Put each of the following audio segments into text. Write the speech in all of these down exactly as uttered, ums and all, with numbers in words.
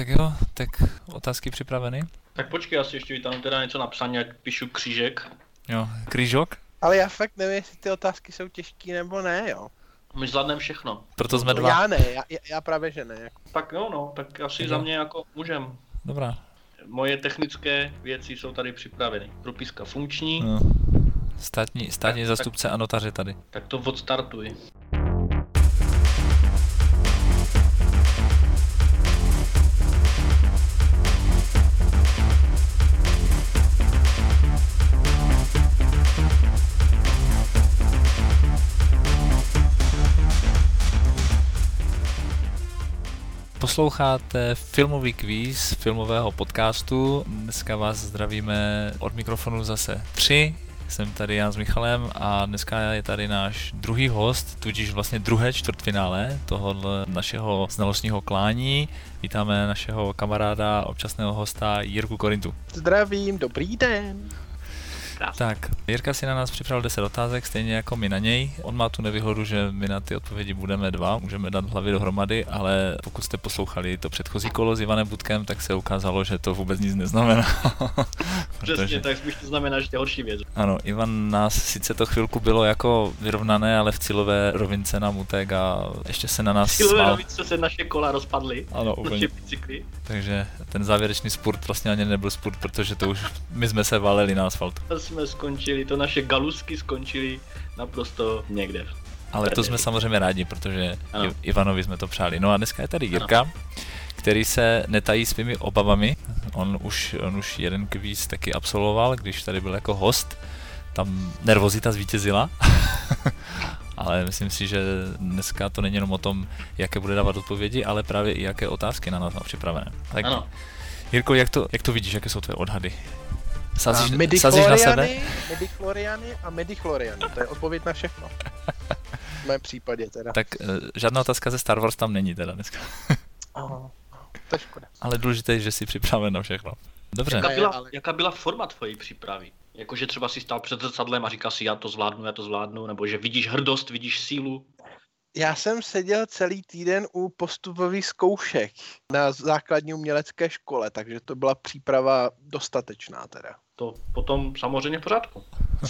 tak jo, tak otázky připraveny? Tak počkej, já si ještě tam teda něco napsaný, jak píšu křížek. Jo, křížok? Ale já fakt nevím, jestli ty otázky jsou těžký nebo ne, jo. My zvládneme všechno. Proto jsme No, dva. já ne, já, já právě že ne. Jako. Tak jo, no, tak asi Jo. za mě jako můžem. Dobrá. Moje technické věci jsou tady připraveny. Propiska funkční, No. Státní, státní Tak- zastupce a notaři tady. tak to odstartuj. Posloucháte filmový kvíz filmového podcastu. Dneska vás zdravíme od mikrofonu zase tři. Jsem tady Jan s Michalem a dneska je tady náš druhý host, tudíž vlastně druhé čtvrtfinále tohohle našeho znalostního klání. Vítáme našeho kamaráda, občasného hosta Jirku Korintu. Zdravím, dobrý den. Tak, Jirka si na nás připravil deset otázek, stejně jako my na něj. On má tu nevýhodu, že my na ty odpovědi budeme dva, můžeme dát hlavy dohromady, ale pokud jste poslouchali to předchozí kolo s Ivanem Budkem, tak se ukázalo, že to vůbec nic neznamená. Přesně, tak spíš to znamená, že to je horší věc. Ano, Ivan nás, sice to chvilku bylo jako vyrovnané, ale v cílové rovince nám utek a ještě se na nás Cílové smál. rovince se naše kola rozpadly. Ano, úplně. Naše bicykly. Takže ten závěrečný spurt vlastně ani nebyl spurt, protože to už my jsme se valili na asfalt. To jsme skončili, to naše galusky skončily naprosto někde. Ale to jsme samozřejmě rádi, protože Ano. I- Ivanovi jsme to přáli. No a dneska je tady Jirka, který se netají svými obavami. On už, on už jeden kvíz taky absolvoval, když tady byl jako host. Tam nervozita zvítězila. Ale myslím si, že dneska to není jenom o tom, jaké bude dávat odpovědi, ale právě i jaké otázky na nás má připravené. Tak Ano. Jirko, jak to, jak to vidíš, jaké jsou tvoje odhady? Sázíš, A sázíš na sebe? midichloriany, midichloriany a midichloriany, to je odpověď na všechno. V mém případě teda. Tak eh, žádná otázka ze Star Wars tam není teda dneska. Oh, to je škoda. Ale důležité je, že jsi připraven na všechno. Dobře. Jaká Ne, byla, ale- jaká byla forma tvojí přípravy? Jakože třeba si stál před zrcadlem a říkal si, já to zvládnu, já to zvládnu, nebo že vidíš hrdost, vidíš sílu. Já jsem seděl celý týden u postupových zkoušek na základní umělecké škole, takže to byla příprava dostatečná teda. To potom samozřejmě v pořádku.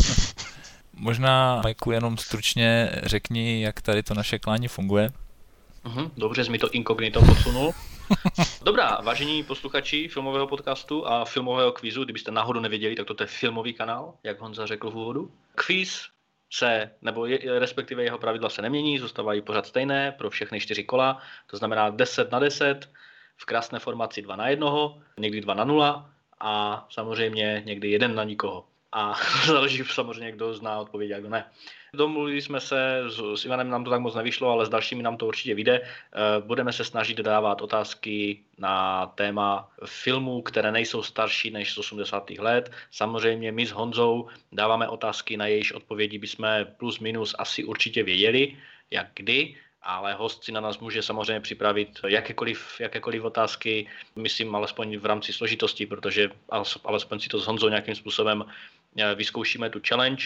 Možná, Majku, jenom stručně řekni, jak tady to naše klání funguje. Mhm, dobře, jsi mi to inkognito posunul. Dobrá, vážení posluchači filmového podcastu a filmového kvízu, kdybyste náhodou nevěděli, tak toto je filmový kanál, jak Honza řekl v úvodu. Kvíz se, nebo je, respektive jeho pravidla se nemění, zůstávají pořád stejné pro všechny čtyři kola, to znamená deset na deset, v krásné formaci dva na jednoho, někdy dva na nula a samozřejmě někdy jeden na nikoho. A záleží samozřejmě, kdo zná odpověď a kdo ne. Domluvili jsme se, s, s Ivanem nám to tak moc nevyšlo, ale s dalšími nám to určitě vyjde. Budeme se snažit dávat otázky na téma filmů, které nejsou starší než z osmdesátých let. Samozřejmě my s Honzou dáváme otázky, na jejichž odpovědi bychom plus minus asi určitě věděli, jak kdy, ale host si na nás může samozřejmě připravit jakékoliv, jakékoliv otázky, myslím alespoň v rámci složitosti, protože alespoň si to s Honzou nějakým způsobem vyzkoušíme tu challenge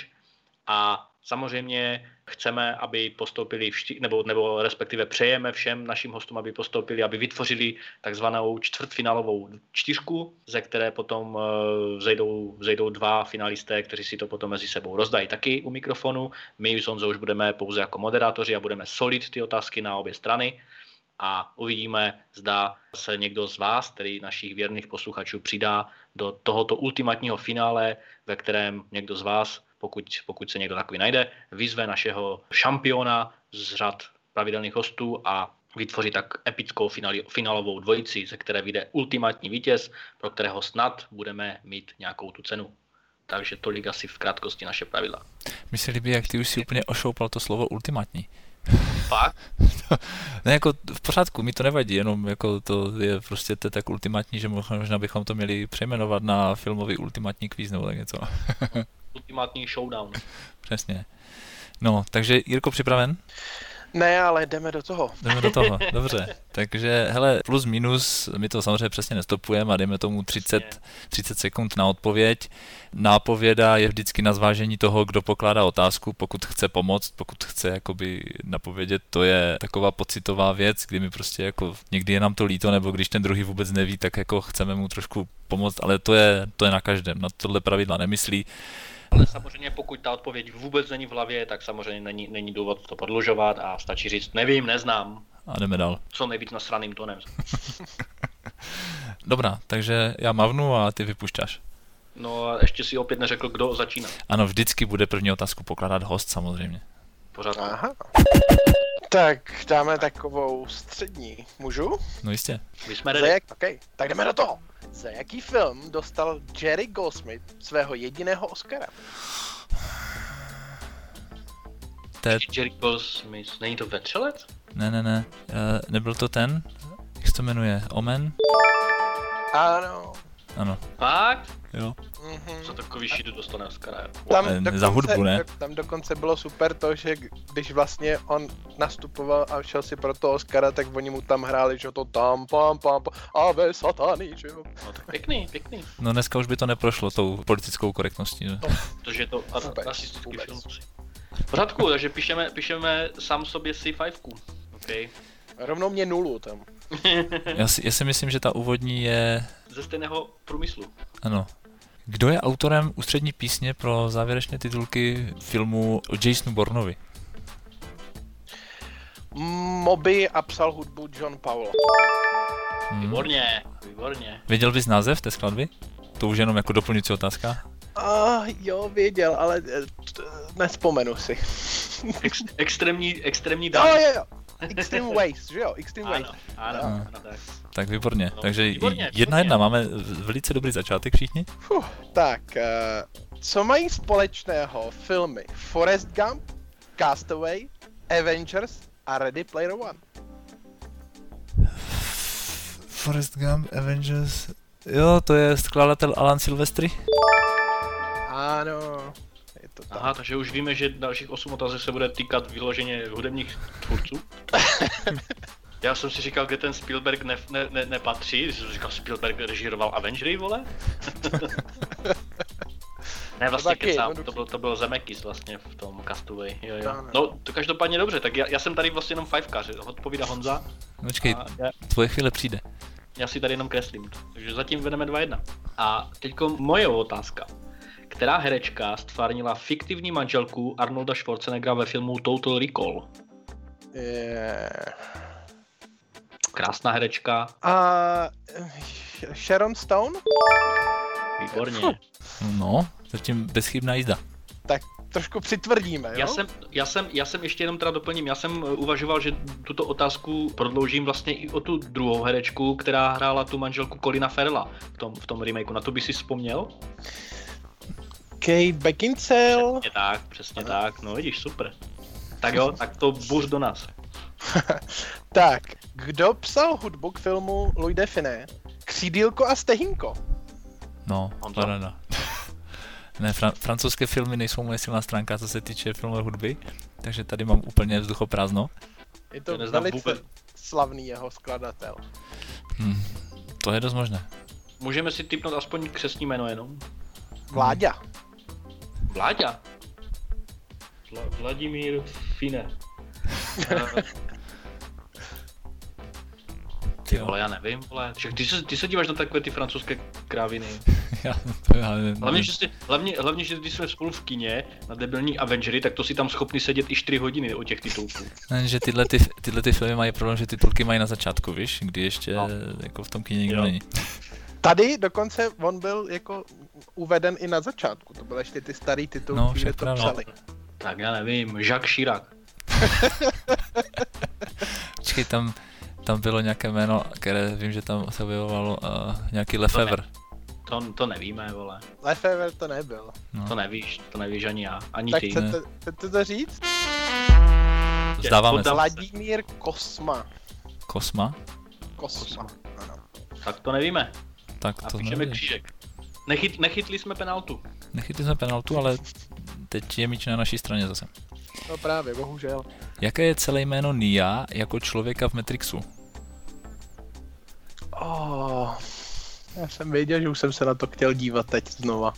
a samozřejmě chceme, aby postoupili, vši, nebo, nebo respektive přejeme všem našim hostům, aby postoupili, aby vytvořili takzvanou čtvrtfinálovou čtyřku, ze které potom vzejdou, vzejdou dva finalisté, kteří si to potom mezi sebou rozdají taky u mikrofonu. My s Honzou už budeme pouze jako moderátoři a budeme solit ty otázky na obě strany a uvidíme, zda se někdo z vás, tedy našich věrných posluchačů, přidá do tohoto ultimátního finále, ve kterém někdo z vás, pokud, pokud se někdo takový najde, vyzve našeho šampiona z řad pravidelných hostů a vytvoří tak epickou fináli, finálovou dvojici, ze které vyjde ultimátní vítěz, pro kterého snad budeme mít nějakou tu cenu. Takže tolik asi v krátkosti naše pravidla. Mi se líbí, jak ty už si úplně ošoupal to slovo ultimátní. Fakt? Ne, jako v pořádku, mi to nevadí, jenom jako to je prostě to tak ultimátní, že možná bychom to měli přejmenovat na filmový ultimátní kvíz nebo tak něco. Ultimátní showdown. Přesně. No, takže Jirko připraven? Ne, ale jdeme do toho. Jdeme do toho, dobře. Takže, hele, plus minus, my to samozřejmě přesně nestopujeme a dejme tomu třicet, třicet sekund na odpověď. Nápověda je vždycky na zvážení toho, kdo pokládá otázku, pokud chce pomoct, pokud chce jakoby napovědět, to je taková pocitová věc, kdy mi prostě jako někdy je nám to líto, nebo když ten druhý vůbec neví, tak jako chceme mu trošku pomoct, ale to je, to je na každém, na tohle pravidla nemyslí. Ale samozřejmě pokud ta odpověď vůbec není v hlavě, tak samozřejmě není, není důvod to prodlužovat a stačí říct nevím, neznám. A jdeme dál. Co nejvíc nasraným tónem. Dobrá, takže já mavnu a ty vypušťáš. No a ještě si opět neřekl, kdo začíná. Ano, vždycky bude první otázku pokládat host samozřejmě. Pořád. Aha. Tak dáme takovou střední. Můžu? No jistě. My jsme Za ready. jak... okay. Tak jdeme do toho. Za jaký film dostal Jerry Goldsmith svého jediného Oscara? Te... Jerry Goldsmith. Není to Vetřelec? Ne, ne, ne. Uh, nebyl to ten? Jak se to jmenuje? Omen? Ano. Ano. Fakt? Jo. Mhm. Co takový šídu dostane Oscara? Wow. Tam Ne, dokonce, za hudbu, ne? Tam dokonce bylo super to, že když vlastně on nastupoval a šel si pro to Oscara, tak oni mu tam hráli, že to tam pam pam pam ave satany, že jo. No tak pěkný, pěkný. No dneska už by to neprošlo tou politickou korektností, ne? Protože je to Vůbec, rasistický vůbec. film. V pořádku, takže píšeme, píšeme sám sobě C pět. Okay. Rovnou mě nulu tam. Já si, já si myslím, že ta úvodní je... Ze stejného průmyslu. Ano. Kdo je autorem ústřední písně pro závěrečné titulky filmu o Jasonu Bourneovi? Moby a psal hudbu John Powell. Hmm. Výborně, výborně. Věděl bys název té skladby? To už jenom jako doplňující otázka. Ah, jo, věděl, ale eh, t- nespomenu si. Ex, extrémní, extrémní Jo, dám. jo, jo. Extreme Ways, že jo? Extreme Ways. Ano, ano, ano, tak. Tak výborně. No, Takže výborně, jedna výborně. jedna, máme velice dobrý začátek všichni. Fuh, tak, uh, co mají společného filmy Forrest Gump, Castaway, Avengers a Ready Player One? Forrest Gump, Avengers... Jo, to je skladatel Alan Silvestri. Ano, je to tak. Aha, takže už víme, že dalších osm otázek se bude týkat vyloženě hudebních tvůrců. Já jsem si říkal, kde ten Spielberg ne, ne, ne, nepatří, jsem si říkal, Spielberg režíroval Avengery, vole? Ne, vlastně taky kecám, jednoduchý. to byl, to byl Zemeckis vlastně v tom Castaway, jo, jo. No, no. No, to každopádně dobře, tak já, já jsem tady vlastně jenom fajfkař, odpovídá Honza Počkej, a já, tvoje chvíle přijde. já si tady jenom kreslím, takže zatím vedeme dva jedna. A teďko moje otázka. Která herečka stvárnila fiktivní manželku Arnolda Schwarzeneggera ve filmu Total Recall? Je... Krásná herečka, A Sharon Stone? výborně. No, zatím bezchybná jízda. Tak trošku přitvrdíme, jo? Já jsem, já jsem, já jsem ještě jenom teda doplním, já jsem uvažoval, že tuto otázku prodloužím vlastně i o tu druhou herečku, která hrála tu manželku Colina Farrella v tom, v tom remakeu. Na to by si vzpomněl? Kate Beckinsale. Přesně tak, přesně tak, no vidíš, super. Tak jo, tak to bůř do nás. Tak, kdo psal hudbu k filmu Louis de Finet? Křídílko a Stehínko. No, Honzo? paráda. Ne, fran- francouzské filmy nejsou moje silná stránka, co se týče filmové hudby, takže tady mám úplně vzduchoprázdno. Je to Já neznám velice vůbec. slavný jeho skladatel. Hm, to je dost možné. Můžeme si tipnout aspoň křestní jméno jenom. Vláďa. Vláďa. Vla- Vladimír Fine. Eh, Ty Jo. vole, já nevím, vole. Však ty se, ty se díváš na takové ty francouzské kráviny. já, to já nevím. Hlavně, že si, hlavně, hlavně, že když jsme spolu v kině na debilní Avengery, tak to si tam schopný sedět i čtyři hodiny o těch titulků. Ne, že tyhle, ty, tyhle ty filmy mají problém, že titulky mají na začátku, víš, kdy ještě No. jako v tom kině nikdo Jo. není. Tady dokonce on byl jako uveden i na začátku. To byly ještě ty starý titulky, No, kde však to pravda. psali. Tak já nevím, Jacques Chirac. Počkej, tam, tam bylo nějaké jméno, které vím, že tam se objevovalo uh, nějaký Lefebvre. To, to nevíme, vole. Lefebvre to nebyl. No. To nevíš, to nevíš ani já, ani Tak ty. chcete, chcete to říct? Zdáváme se. Vladimír Kosma. Kosma? Kosma. Ano. Tak to nevíme. Tak A to píšeme nevím. křížek. Nechyt, nechytli jsme penaltu. Nechytli jsme penaltu, ale teď je míč na naší straně zase. No právě, bohužel. Jaké je celé jméno Nia jako člověka v Matrixu? Oh, já jsem věděl, že už jsem se na to chtěl dívat teď znova.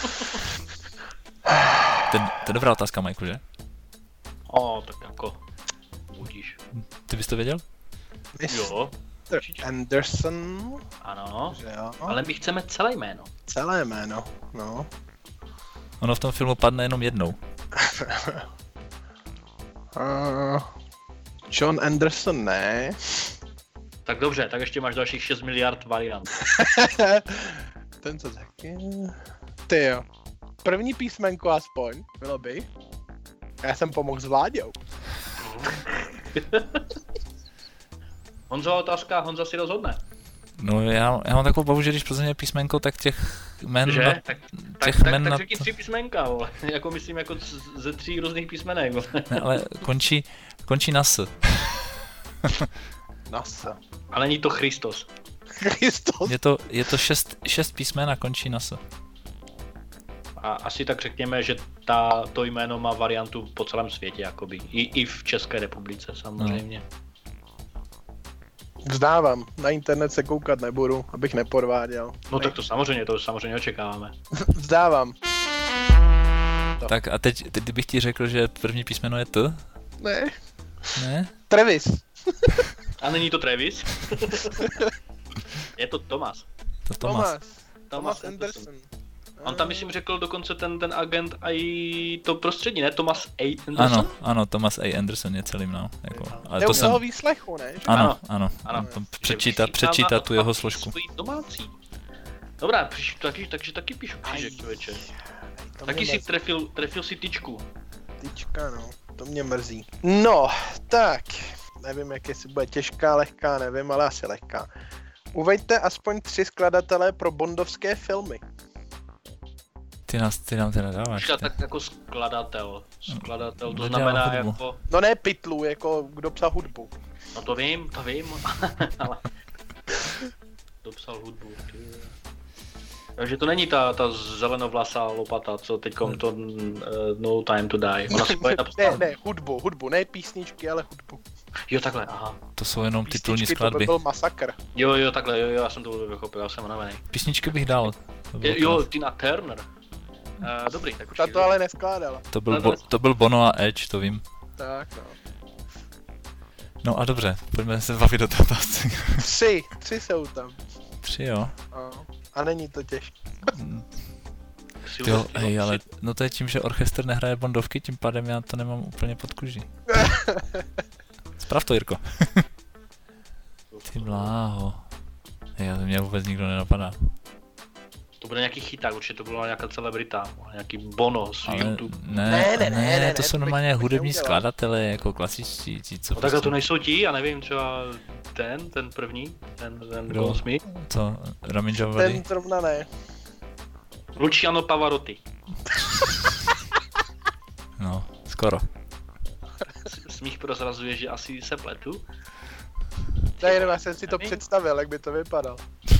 To, to je dobrá otázka, Michael, že? O, tak jako, budíš. Ty bys to věděl? Jo, mister Anderson. ano, Že jo? ale my chceme celé jméno. Celé jméno, no. Ono v tom filmu padne jenom jednou. uh, John Anderson, ne. Tak dobře, tak ještě máš dalších šest miliard variant. Ten co taky. Ty jo. První písmenko aspoň, bylo by. Já jsem pomohl s Vláďou. Honzo, otázka, Honza si rozhodne. No já, já mám takovou bavu, že když Plzeň písmenko, tak těch jmen... Že? Na, Tak, těch tak, men tak, na tak řekni to... tři písmenka, vole. Jako myslím jako z- ze tří různých písmenek. Vole. Ne, ale končí, končí na S. Nasa. Ale není to Christos. Christos. Je to, je to šest, šest písmen a končí na S. A asi tak řekněme, že ta, to jméno má variantu po celém světě, jakoby. I, i v České republice samozřejmě. Vzdávám, na internet se koukat nebudu, abych nepodváděl. No tak to samozřejmě, to samozřejmě očekáváme. Vzdávám. Tak a teď, teď kdybych ti řekl, že první písmeno je T? Ne. Ne? Travis. A není to Travis? Je to Thomas. To Thomas. Thomas. Thomas Anderson. On tam, myslím, řekl dokonce ten, ten agent a i to prostředí, ne? Thomas A. Anderson? Ano, ano, Thomas A. Anderson je celým, no. Jako, ale Je to u jsem... toho výslechu, ne? Ano, Ano. ano, Ano. ano. To přečítat, Že přečítat vychytává tu jeho odpad složku. svojí domácí. Dobrá, píš, taky, takže taky píšu křížek, člověče. To Taky mě si mrzí. trefil, trefil si tyčku. Tyčka, no. To mě mrzí. No, tak. Nevím, jak jestli bude těžká, lehká, nevím, ale asi lehká. Uveďte aspoň tři skladatele pro bondovské filmy. Ty, nás, ty nám to nedáváš. Počkat, tak jako skladatel. Skladatel, to Kdo znamená dělá hudbu? jako... No ne pytlu, jako kdo psal hudbu. No to vím, to vím, ale... Kdo psal hudbu, ty. Takže to není ta, ta zelenovlasá lopata, co teďkom to uh, No Time to Die. Ona si bude Ne, napsat. ne, hudbu, hudbu, ne písničky, ale hudbu. Jo, takhle, aha. To jsou jenom titulní Písničky, to skladby. by byl masakr. Jo, jo, takhle, jo, jo, já jsem to vychopil, já jsem unavený. Písničky bych dal. To bylo Jo, krás. Tina Turner. Uh, dobrý, tak už Ta to ale neskládala. To byl, bo, to byl Bono a Edge, to vím. Tak no. No a dobře, pojďme se bavit do té otázky. Tři, tři jsou tam. Tři, jo. No. A není to těžké. Jo, hej, ale no to je tím, že orchestr nehraje bondovky, tím pádem já to nemám úplně pod kůží. Sprav to, Jirko. Ty bláho. Hej, já to mě vůbec nikdo nenapadá. To bude nějaký chyták, určitě to byla nějaká celebrita, nějaký Bono z Ale YouTube. ne, Ne, ne, ne, ne, ne, ne, to ne, jsou to normálně bych- to bych hudební neudělal. skladatelé, jako klasičtí, ti co No takhle prostě, to nejsou ti, já nevím, třeba ten, ten první, ten, ten Kdo? Will Smith. co, Ramin Djawadi? Ten zrovna ne. Luciano Pavarotti. No, skoro. S- Smích prozrazuje, že asi se pletu. Ne, jenom já jsem si to Nevím. představil, jak by to vypadalo.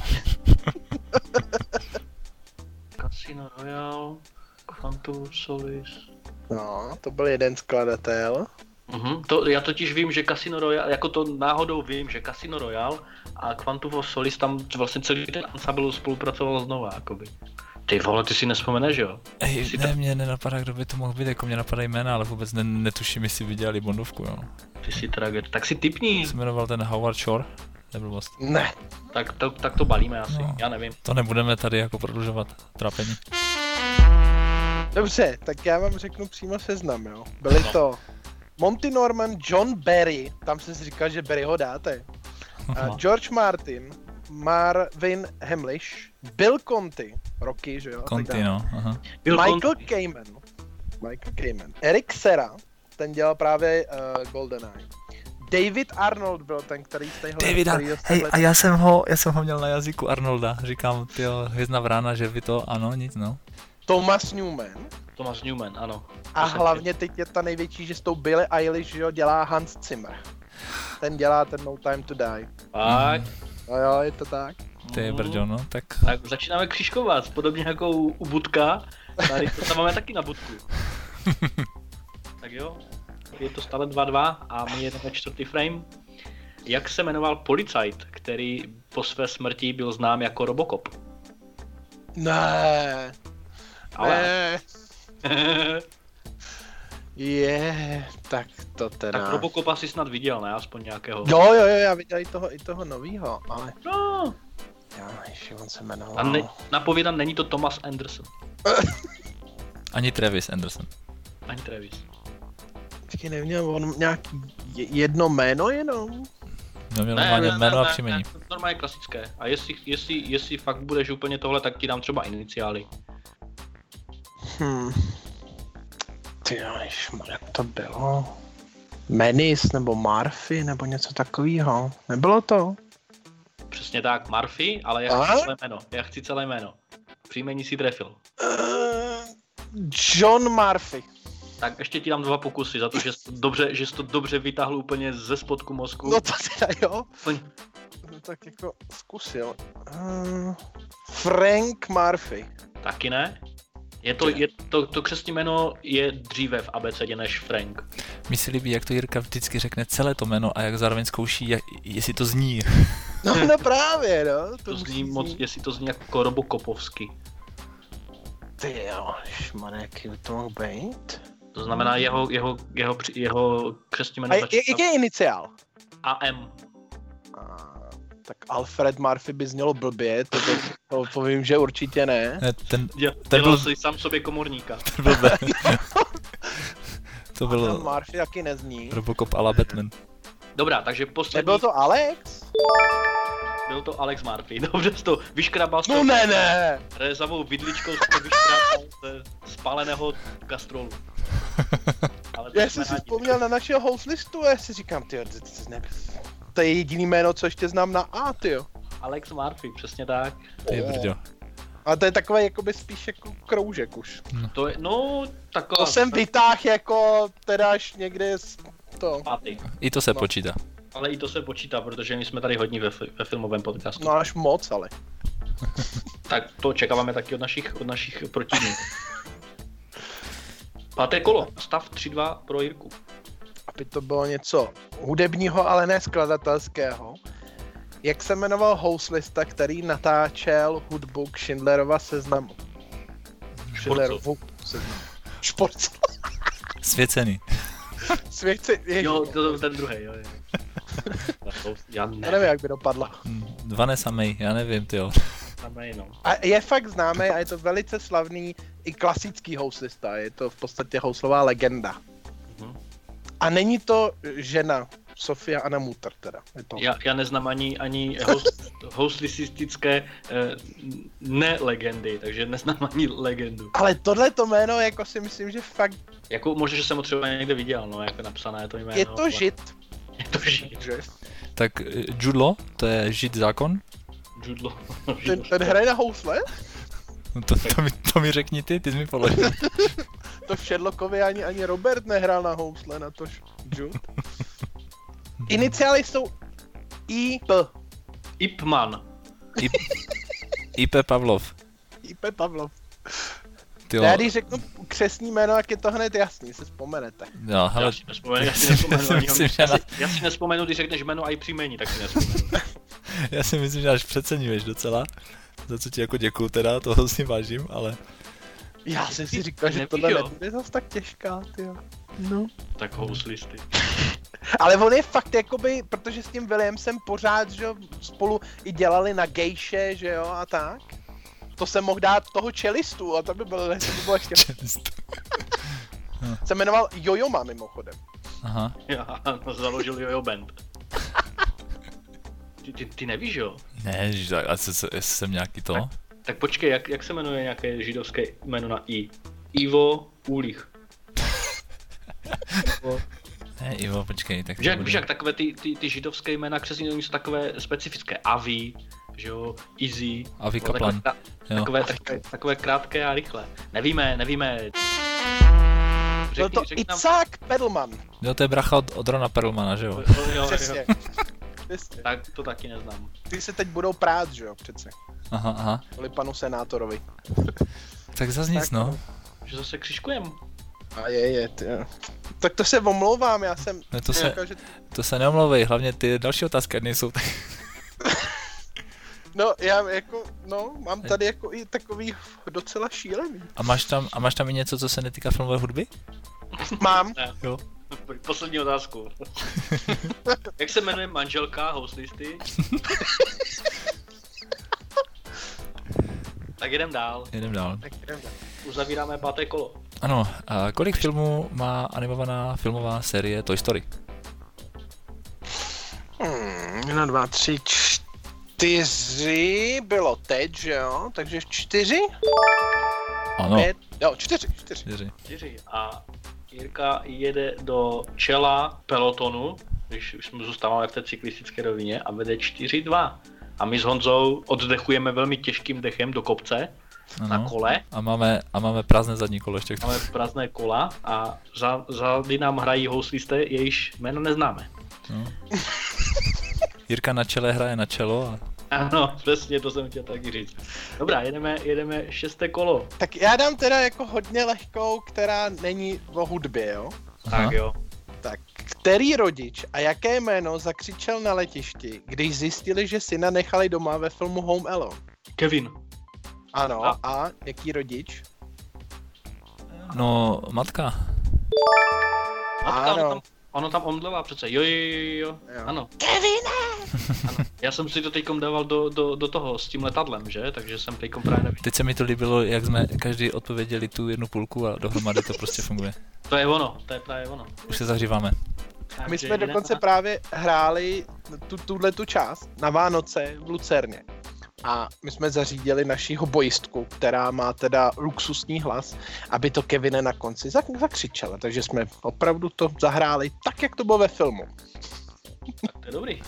Casino Royale, Quantum Solis. No, to byl jeden skladatel. Mhm, to, já totiž vím, že Casino Royale, jako to náhodou vím, že Casino Royale a Quantum of Solis tam vlastně celý ten ensemble spolupracoval znova, jakoby. Ty vole, ty si nespomeneš, jo? Ej, Si ne, to- mě nenapadá, kdo by to mohl být, jako mě napadají jména, ale vůbec ne, netuším, jestli vydělali bondovku, jo. Ty si traged. Tak si typni. Se jmenoval ten Howard Shore? Neblbost. Ne. Tak to, tak to balíme asi, No. já nevím. To nebudeme tady jako prodlužovat trápení. Dobře, tak já vám řeknu přímo seznam, jo. Byli to Monty Norman, John Barry, tam se říká, že Barry ho dáte. A George Martin, Marvin Hamlish, Bill Conti, Rocky, že jo? a tak Conti, dále. no, aha. Bill Michael Conti. Kamen. Michael Kamen. Eric Serra, ten dělal právě uh, GoldenEye. David Arnold byl ten, který z téhle... David, který z hej, téhle- a já jsem ho, já jsem ho měl na jazyku Arnolda, říkám, tyjo, hvězdná vrána, že vy to, ano, nic, no. Thomas Newman. Thomas Newman, ano. A To jsem- hlavně teď je ta největší, že s tou Billie Eilish, že jo, dělá Hans Zimmer. Ten dělá ten No Time to Die. Tak, No jo, je to tak. Ty je Mhm. brďo, no, tak tak začínáme křižkovat, podobně jako u, u Budka. Tady to tam máme taky na Budku. Tak jo. Je to stále dva dva a my jedeme čtvrtý frame. Jak se jmenoval policajt, který po své smrti byl znám jako Robocop? Ne. Ale... Ne. Je, tak to teda. Tak Robocopa si snad viděl, ne? Aspoň nějakého. Jo, jo, jo, já viděl i toho, i toho novýho, ale... No. Já, ještě on se jmenoval. A ne, napovědám, není to Thomas Anderson. Ani Travis Anderson. Ani Travis. Taky neměl on nějaký jedno jméno jenom? No měl normálně jméno a ne, příjmení. ne, normálně klasické. A jestli, jestli, jestli fakt budeš úplně tohle, tak ti dám třeba iniciály. Hmm. Ty jo, jak to bylo? Menis nebo Murphy nebo něco takového. Nebylo to? Přesně tak, Murphy, ale já chci celé jméno. Já chci celé jméno. Příjmení si trefil. Uh, John Murphy. Tak ještě ti dám dva pokusy za to, že jsi to dobře, že jsi to dobře vytáhl úplně ze spodku mozku. No to teda jo. Pojď. No tak jako zkusil. Uh, Frank Murphy. Taky ne? Je to, je to, to křestní jméno je dříve v abecedě než Frank. Mi se líbí, jak to Jirka vždycky řekne celé to jméno a jak zároveň zkouší, jak, jestli to zní. No, no právě, no. To, to zní moc, znít. Jestli to zní jako Robocopovsky. Ty jo, šmane, jaký by to mohl být? To znamená jeho, jeho, jeho, jeho křestní jméno. A jaký je iniciál? A M. A, tak Alfred Murphy by znělo blbě, to, to, to povím, že určitě ne. ne ten, Děl, ten dělal byl... jsi sám sobě komorníka. Ten byl be... to byl... A ten Murphy taky nezní. Robocop a la Batman. Dobrá, takže poslední... Nebyl to Alex? Byl to Alex Murphy, dobře jsi to vyškrabal. No ne, ne! Rézavou vidličkou jsi to vyškrabal ze spáleného kastrolu. Ale já jsem si vzpomněl na našeho host listu a já si říkám, tyjo, to, to, ne... to je jediný jméno, co ještě znám na A, tyjo. Alex Murphy, přesně tak. Ty brďo. A to je takové jakoby spíš jako kroužek už. No. To je, no, taková... To jsem vytáhl jako teda až někde z to. Pátý. I to se no. počítá. Ale i to se počítá, protože my jsme tady hodní ve, ve filmovém podcastu. No až moc, ale. Tak to očekáváme taky od našich, od našich protivníků. Páté kolo, stav tři dva pro Jirku. Aby to bylo něco hudebního, ale ne skladatelského. Jak se jmenoval houslista, který natáčel hudbu k Schindlerova seznamu? Schindlerovu seznamu. Šporcel. Svěcený. Svěci, jo, to ten druhý, jo, jo. Já nevím. nevím, jak by dopadlo. Vanessa May, já nevím, tyjo. A je fakt známý a je to velice slavný i klasický houslista, je to v podstatě houslová legenda. Mm-hmm. A není to žena, Sofia Anna Mutter teda. Je to... já, já neznám ani, ani houslistické eh, ne-legendy, takže neznám ani legendu. Ale tohleto jméno, jako si myslím, že fakt... Jako možná, že jsem ho třeba někde viděl, no, jako napsané to jméno. Je to ale... žid. Je to žid. Tak Jude Law, to je žid zákon? Jude Law. Ten, ten hraje na housle? No to, to, mi, to mi řekni ty, ty jsi mi položil. To v Sherlockovi ani, ani Robert nehrál na housle, na to Jude. Iniciály jsou I P. Ipman. I, I P Pavlov. I P Pavlov. Tyjo. Já když řeknu křestní jméno, jak je to hned jasný, si vzpomenete. Jo, hele. Já si nespomenu, já si nespomenu, já si, já si, já si nespomenu, když řekneš jméno a i příjmení, tak si nespomenu. Já si myslím, že až přeceňuješ docela. Za co ti jako děkuju teda, toho si vážím, ale... Já jsem si říkal, že tohle nebude zase tak těžká, tyjo. No. Tak houslisty. Ale on je fakt jakoby, protože s tím Williamsem pořád, že jo, spolu i dělali na gejše, že jo, a tak. To jsem mohl dát toho čelistu a to by bylo, to by bylo ještě... Se jmenoval Jojoma mimochodem. Aha. Já založil Jojo Band. Ty, ty, ty nevíš, jo? Ne, asi jsem nějaký to. Tak, tak počkej, jak, jak se jmenuje nějaké židovské jméno na I? Ivo Ulich. Ne, Ivo, počkej, tak... Víš, jak, víš, jak takové ty, ty, ty židovské jména křesní jsou takové specifické. Avi, že jo, Easy. Avi Kaplan. Takové, takové, takové, takové krátké a rychlé. Nevíme, nevíme. Byl to Itzhak Perlman. Jo, to je bracha od, od Rona Perlmana, že jo? jo, jo Přesně. Přesně. Tak to taky neznám. Ty se teď budou prát, že jo, přece. Aha, aha. Kvůli panu senátorovi. Tak zas nic, no. Že zase křižkujem. A je, je, ty jo. Tak to se omlouvám, já jsem... No to se, jako, že... to se neomlouvej, hlavně ty další otázky nejsou tak... No, já jako, no, mám tady jako i takový docela šílený. A máš tam, a máš tam i něco, co se netýká filmové hudby? Mám. Jo. Poslední otázku. Jak se jmenuje manželka houslisty? Tak jedem dál. Jedem dál. Tak jdem dál. Uzavíráme páté kolo. Ano, a kolik filmů má animovaná filmová série Toy Story? Hmm, jedna, dva, tři, čtyři, bylo teď, že jo? Takže čtyři? Ano. Pět, jo, čtyři, čtyři. Čtyři. Čtyři. A Jirka jede do čela pelotonu, když už jsme zůstáváme v té cyklistické rovině, a vede čtyři dva. A my s Honzou oddechujeme velmi těžkým dechem do kopce, ano. Na kole. A máme, a máme prázdné zadní kolo ještě. Máme prázdné kola a za, zády nám hrají houslisté, jejíž jméno neznáme. No. Jirka na čele hraje na čelo a... Ano, přesně, to jsem chtěl taky říct. Dobrá, jedeme, jedeme šesté kolo. Tak já dám teda jako hodně lehkou, která není o hudbě, jo? Aha. Tak jo. Tak, který rodič a jaké jméno zakřičel na letišti, když zjistili, že syna nechali doma ve filmu Home Alone? Kevin. Ano, A? a, a jaký rodič? No, matka. Matka, Ano. ono tam, ono tam omdlela přece, jo, jo, jo, jo. Jo. Ano. Kevine! Ano. Já jsem si to teďkom dával do, do, do toho s tím letadlem, že? Takže jsem teďkom právě neviděl. Teď se mi to líbilo, jak jsme každý odpověděli tu jednu půlku a dohromady to prostě funguje. To je ono, to je právě ono. Už se zahříváme. My Takže jsme jdeme dokonce na- právě hráli tu, tuhle tu část na Vánoce v Lucerně. A my jsme zařídili naši hobojistku, která má teda luxusní hlas, aby to Kevine na konci zak- zakřičela. Takže jsme opravdu to zahráli tak, jak to bylo ve filmu. Tak to je dobrý.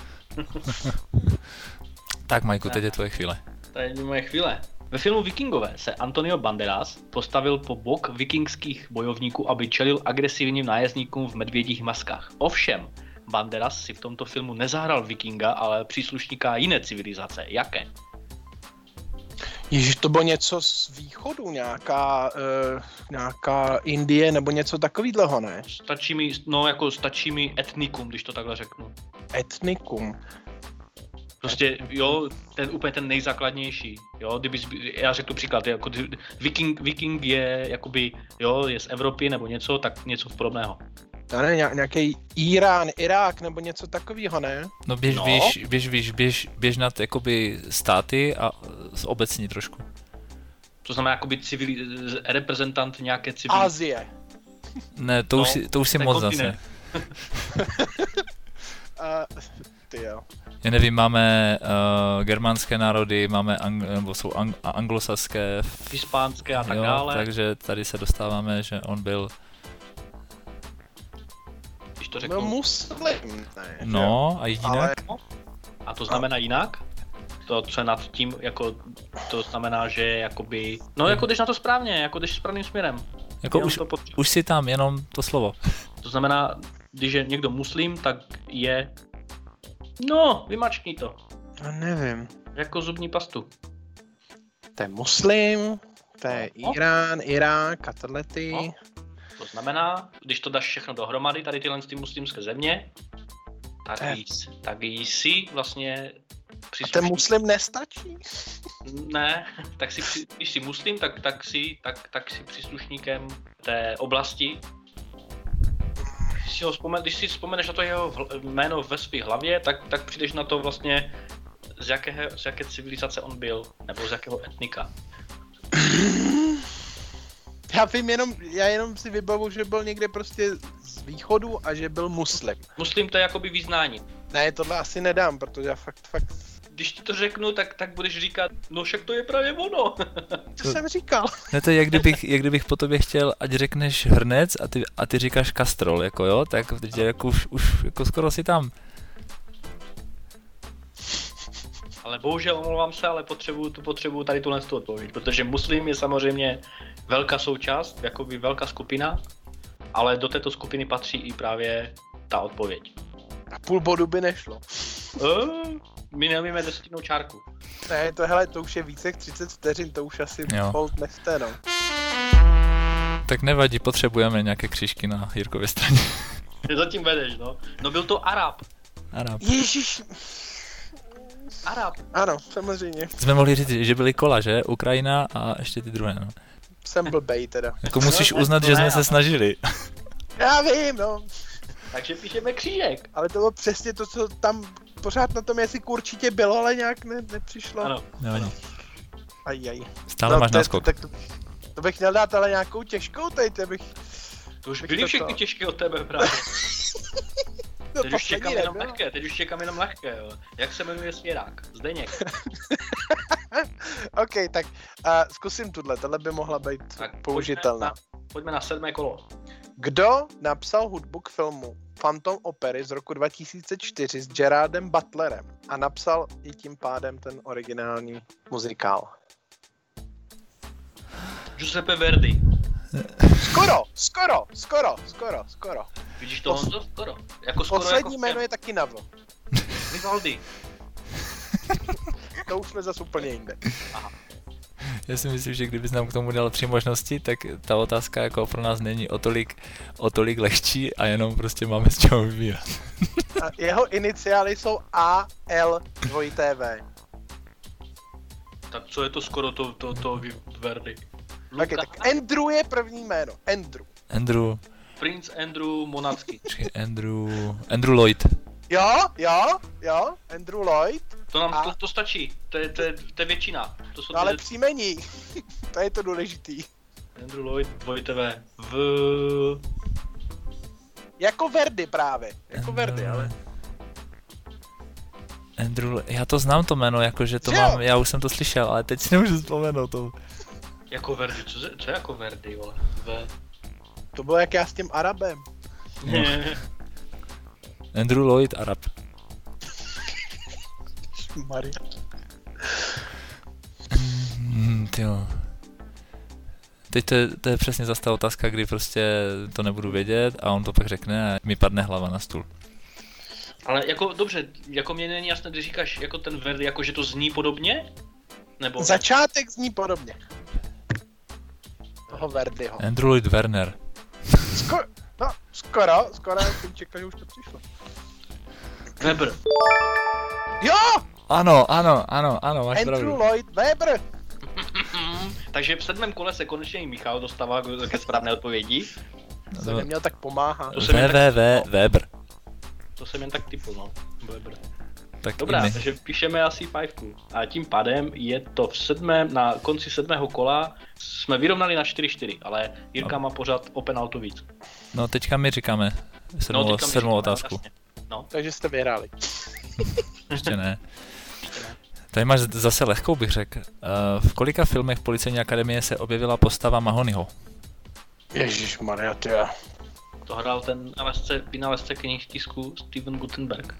Tak, Majku, teď je tvoje chvíle. To je moje chvíle. Ve filmu Vikingové se Antonio Banderas postavil po bok vikingských bojovníků, aby čelil agresivním nájezdníkům v medvědích maskách. Ovšem, Banderas si v tomto filmu nezahrál vikinga, ale příslušníka jiné civilizace. Jaké? Ježiš, to bylo něco z východu, nějaká, uh, nějaká Indie nebo něco takovýhleho, ne? Stačí mi, no jako stačí mi etnikum, když to takhle řeknu. Etnikum. Prostě, jo, ten úplně ten nejzákladnější, jo, kdyby, já řeknu příklad, jako viking, viking je jakoby, jo, je z Evropy nebo něco, tak něco podobného. To ne, nějaký Irán, Irák nebo něco takového, ne? No běž, No. běž, běž, běž, běž, běž nad jakoby státy a obecní trošku. To znamená jakoby civili, reprezentant nějaké civilizace. Asie. Ne, to, No, už, si, to už si to je moc kontinent. zase. Uh, ty jo. Já nevím, máme uh, germánské národy, máme ang- nebo jsou ang- a anglosaské, Hispánské a tak jo, dále. takže tady se dostáváme, že on byl, Když to No řeknu. muslim, ne? no a jinak, Ale A to znamená jinak? To, co je nad tím, jako, to znamená, že jakoby, no jako jdeš na to správně, jako jdeš správným směrem. jako Jenom už, to potřebuji. už si tam jenom to slovo. To znamená, když je někdo muslim, tak je, no, vymačkni to, no nevím. jako zubní pastu. To je muslim, to je No. Irán, Irák a tohle ty. No. To znamená, když to dáš všechno dohromady, tady tyhle ty muslimské země, tak, To je- jí, tak jí vlastně A příslušník. ten muslim nestačí? Ne, tak si, při- když jsi muslim, tak, tak, si, tak, tak si příslušníkem té oblasti. Když si, ho vzpomen, když si vzpomeneš na to jeho vl- jméno ve své hlavě, tak, tak přijdeš na to vlastně, z, jakého, z jaké civilizace on byl, nebo z jakého etnika. Já vím jenom, já jenom si vybavu, že byl někde prostě z východu a že byl muslim. Muslim to je jakoby vyznání. Ne, tohle asi nedám, protože já fakt, fakt, Když ti to řeknu, tak, tak budeš říkat, no však to je právě ono. co jsem říkal? Ne, to je jak kdybych, jak kdybych po tobě chtěl, ať řekneš hrnec a ty, a ty říkáš kastrol, jako jo, tak teď jako už, už jako skoro si tam. Ale bohužel omlouvám se, ale potřebuju, tu potřebuju tady tuhle tu odpověď, protože muslim je samozřejmě velká součást, jakoby velká skupina, ale do této skupiny patří i právě ta odpověď. A půl bodu by nešlo. Uh, my nevíme desetinnou čárku. Ne, to hele, to už je více jak třicet vteřin, to už asi Jo. hold nechte, no. Tak nevadí, potřebujeme nějaké křížky na Jirkově straně. Ty zatím vedeš, no. No byl to Arab. Arab. Ježíš. Arab. Ano, samozřejmě. Jsme mohli říct, že byly kola, že? Ukrajina a ještě ty druhé, no. Jsem blbej teda. Jako musíš No, uznat, to že ne, jsme se ale- snažili. Já vím, no. Takže píšeme křížek. Ale to bylo přesně to, co tam pořád na tom jazyku určitě bylo, ale nějak ne, nepřišlo. Ano. Nevadí. Ajaj. Stále máš to je- náskok. Tak to, to bych měl dát ale nějakou těžkou tady, to bych... To už Tak byly to všechny to. těžké od tebe právě. No, Teď už čekám poslední jenom nebylo. lehké, teď už čekám jenom lehké, jo. Jak se jmenuje svěrák? Zdeněk. OK, tak uh, zkusím tuhle, tohle by mohla být Tak použitelná. Pojďme na, pojďme na sedmé kolo. Kdo napsal hudbu k filmu Phantom Opery z roku dva tisíce čtyři s Gerardem Butlerem a napsal i tím pádem ten originální muzikál? Giuseppe Verdi. Skoro, skoro, skoro, skoro, skoro. Vidíš to, Pos- Honzo? Skoro. Jako skoro Poslední jako jméno je taky na V. Vivaldi. To už jsme zase úplně jinde. Já si myslím, že kdybys nám k tomu dal tři možnosti, tak ta otázka jako pro nás není o tolik, o tolik lehčí a jenom prostě máme z čeho vybírat. A jeho iniciály jsou A L dvojité V. Tak co je to skoro to, to, to Verdi? Okay, tak Andrew je první jméno. Andrew. Andrew, Prince Andrew Monacky. počkej, Andrew, Andrew Lloyd. Jo, jo, jo, Andrew Lloyd. To nám A- to, to stačí, to je, to, je, to je většina. To jsou No ale ty příjmení. To je to důležitý. Andrew Lloyd, dvojité V. V... Jako Verdi právě. Jako Verdi, ale... Andrew, já to znám to jméno, jakože to Že jo? mám, já už jsem to slyšel, ale teď si nemůžu vzpomenout to. Jako Verdi, co, je- co je jako Verdi, vole? V... To bylo jak já s tím Arabem. Ne. Andrew Lloyd, Arab. Maria. Hmm, tyjo. Teď to je, to je přesně zase ta otázka, kdy prostě to nebudu vědět a on to pak řekne a mi padne hlava na stůl. Ale jako dobře, jako mě není jasné, když říkáš jako ten Verdi, jako že to zní podobně? Nebo... Začátek zní podobně. Toho Verdiho. Andrew Lloyd Werner. Skoro, no, skoro, skoro jsem čekal, že už to přišlo. Weber. Jo! Ano, ano, ano, ano, máš Andrew pravdu. Lloyd Webber. Takže v sedmém kole se konečně i Michal dostává ke správné odpovědi. Jsem neměl tak pomáhat. To jsem jen tak- www Weber. To jsem jen tak typl, no. Weber. Tak Dobrá, i my. takže píšeme asi pivku. A tím pádem je to v sedmém, na konci sedmého kola jsme vyrovnali na čtyři čtyři, ale Jirka má pořád o penaltu víc. No teďka my říkáme sedmou, teďka my sedmou říkáme, otázku. jasně. No, Takže jste vyhráli. Ještě ne. ještě ne. Tady máš zase lehkou, bych řekl. Uh, v kolika filmech Policejní akademie se objevila postava Mahonyho? Ježišmarja, tyjo. To hrál ten nálezce, vynálezce knih tisku Steven Gutenberg.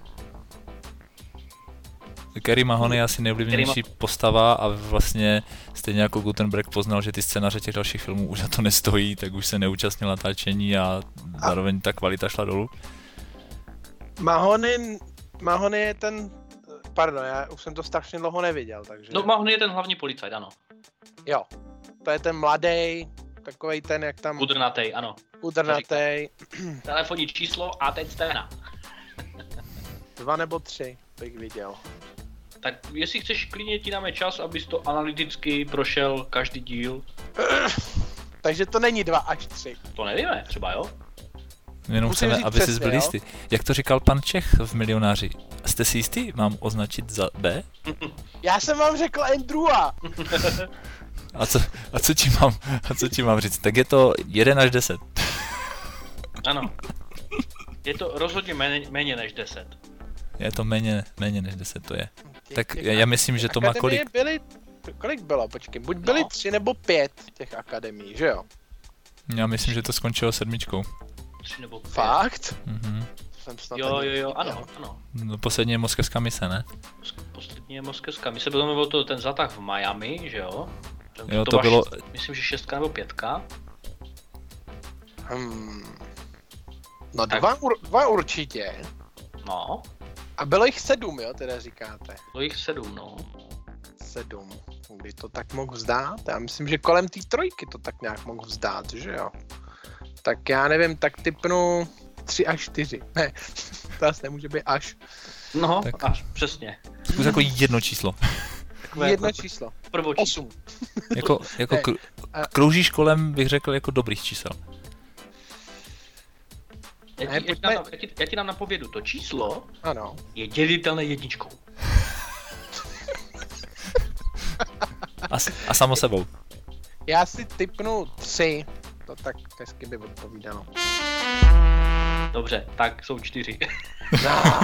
Gary Mahony je asi nejvlivnější postava a vlastně stejně jako Gutenberg poznal, že ty scénáře těch dalších filmů už za to nestojí, tak už se neúčastnil natáčení a zároveň ta kvalita šla dolů. Mahony, Mahony je ten... Pardon, já už jsem to strašně dlouho neviděl, takže... No, Mahony je ten hlavní policajt, ano. Jo. To je ten mladý, takovej ten, jak tam... Udrnatej, ano. Udrnatej. Telefonní číslo a teď scéna. Dva nebo tři bych viděl. Tak jestli chceš, klidně ti dáme čas, abys to analyticky prošel každý díl. Takže to není dva až tři. To nevíme, třeba jo? Jenom Musím chceme, říct aby jsi přesně, byl jo? jistý. Jak to říkal pan Čech v Milionáři? Jste si jistý? Mám označit za B? Já jsem vám řekl Andrewa. A co, a co ti mám, a co ti mám říct? Tak je to jeden až deset. Ano. Je to rozhodně méně, méně než deset. Je to méně, méně než deset, to je. Těch- Tak těch já, já myslím, že to má akademie kolik? Byly, kolik bylo, počkej, buď byly No. tři nebo pět těch akademií, že jo? Já myslím, že to skončilo sedmičkou. Tři nebo pět. Fakt? Mhm. Jsem snad Jo, ani jo, jo, ano, nevěděl. ano. No, poslední je moskevská mise, ne? Poslední je moskevská. My se potom byl to ten zátah v Miami, že jo? Takže Jo, to byla bylo- šest- myslím, že šestka nebo pětka. Hmm. No Tak. dva, ur, dva určitě. No, A bylo jich sedm, jo, teda říkáte. bylo jich sedm, no. Sedm. Kdy to tak mohl vzdát? Já myslím, že kolem té trojky to tak nějak mohl vzdát, že jo? Tak já nevím, tak typnu tři až čtyři. Ne, to asi nemůže být až. No, Tak. až, přesně. Zkus jako jedno číslo. Takové Jedno jako číslo. Prvo číslo. Osm. Jako, jako Ne. kr- kroužíš kolem, bych řekl, jako dobrých čísel. Já Ne, ti, já, ti pojďme- dám, já, ti, já ti dám napovědu, to číslo Ano. je dělitelné jedničkou. A, s- a samo sebou. Já si typnu tři. To tak hezky by odpovídalo. Dobře, tak jsou čtyři. No.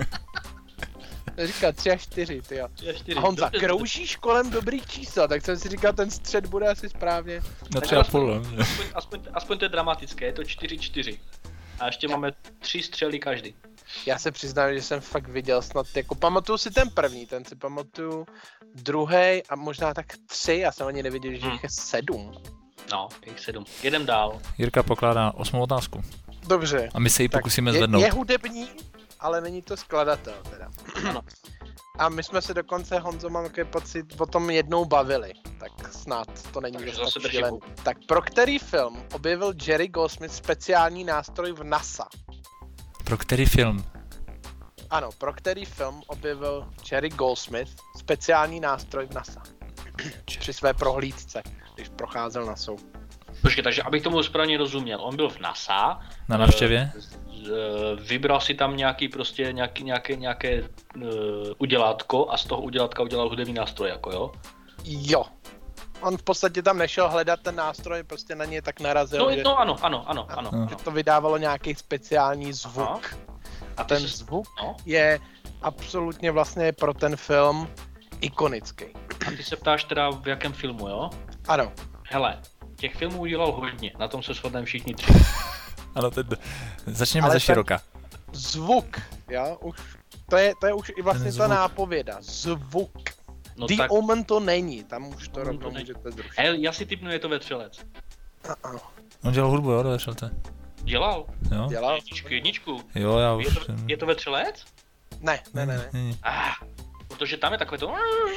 Říká tři až čtyři, ty jo. Tři a čtyři. A Honza, Dobře, kroužíš kolem dobrých čísel, tak jsem si říkal, ten střed bude asi správně. Na tři a půl. no. Aspoň, aspoň, aspoň to je dramatické, je to čtyři čtyři. A ještě máme tři střely každý. Já se přiznám, že jsem fakt viděl snad, jako pamatuju si ten první, ten si pamatuju, druhý a možná tak tři, já jsem ani nevěděl, že Hmm. jich je sedm. No, je jich sedm. Jedem dál. Jirka pokládá osmou otázku. Dobře. A my se ji Tak pokusíme je, zvednout. je hudební, ale není to skladatel teda. Ano. A my jsme se dokonce, Honzo, mám takový pocit, o tom jednou bavili, tak snad to není Takže dost zase tak drž šílený. hubu. Tak pro který film objevil Jerry Goldsmith speciální nástroj v NASA? Pro který film? Ano, pro který film objevil Jerry Goldsmith speciální nástroj v NASA? Při své prohlídce, když procházel NASou. Počkej, takže abych tomu správně rozuměl, on byl v NASA. Na návštěvě? eh, z- eh, Vybral si tam nějaký prostě nějaký, nějaké, nějaké uh, udělátko a z toho udělátka udělal hudební nástroj, jako jo? Jo. On v podstatě tam nešel hledat ten nástroj, prostě na něj tak narazil, No, že, no ano, ano, ano, ano. No. že ano. to vydávalo nějaký speciální zvuk. A ty Ten se- zvuk no, je absolutně vlastně pro ten film ikonický. a ty se ptáš teda v jakém filmu, jo? Ano. Hele, těch filmů udělal hodně, na tom se shodneme všichni tři. Ano, teď začněme Ale ze ten- široka. Zvuk, jo, už, to je, to je už i vlastně Ten ta zvuk. nápověda. Zvuk. No The tak, Omen to není, tam už to Omen rovnou to není. můžete zrušit. hele, já si typnu, je to Vetřelec. Uh-uh. On dělal hudbu, jo, do Vetřelce. Dělal? Jo? Dělal? Jedničku, jedničku. Jo, já už... Je to, je to Vetřelec? Ne, ne, ne, ne. Není. Ah, protože tam je takové to...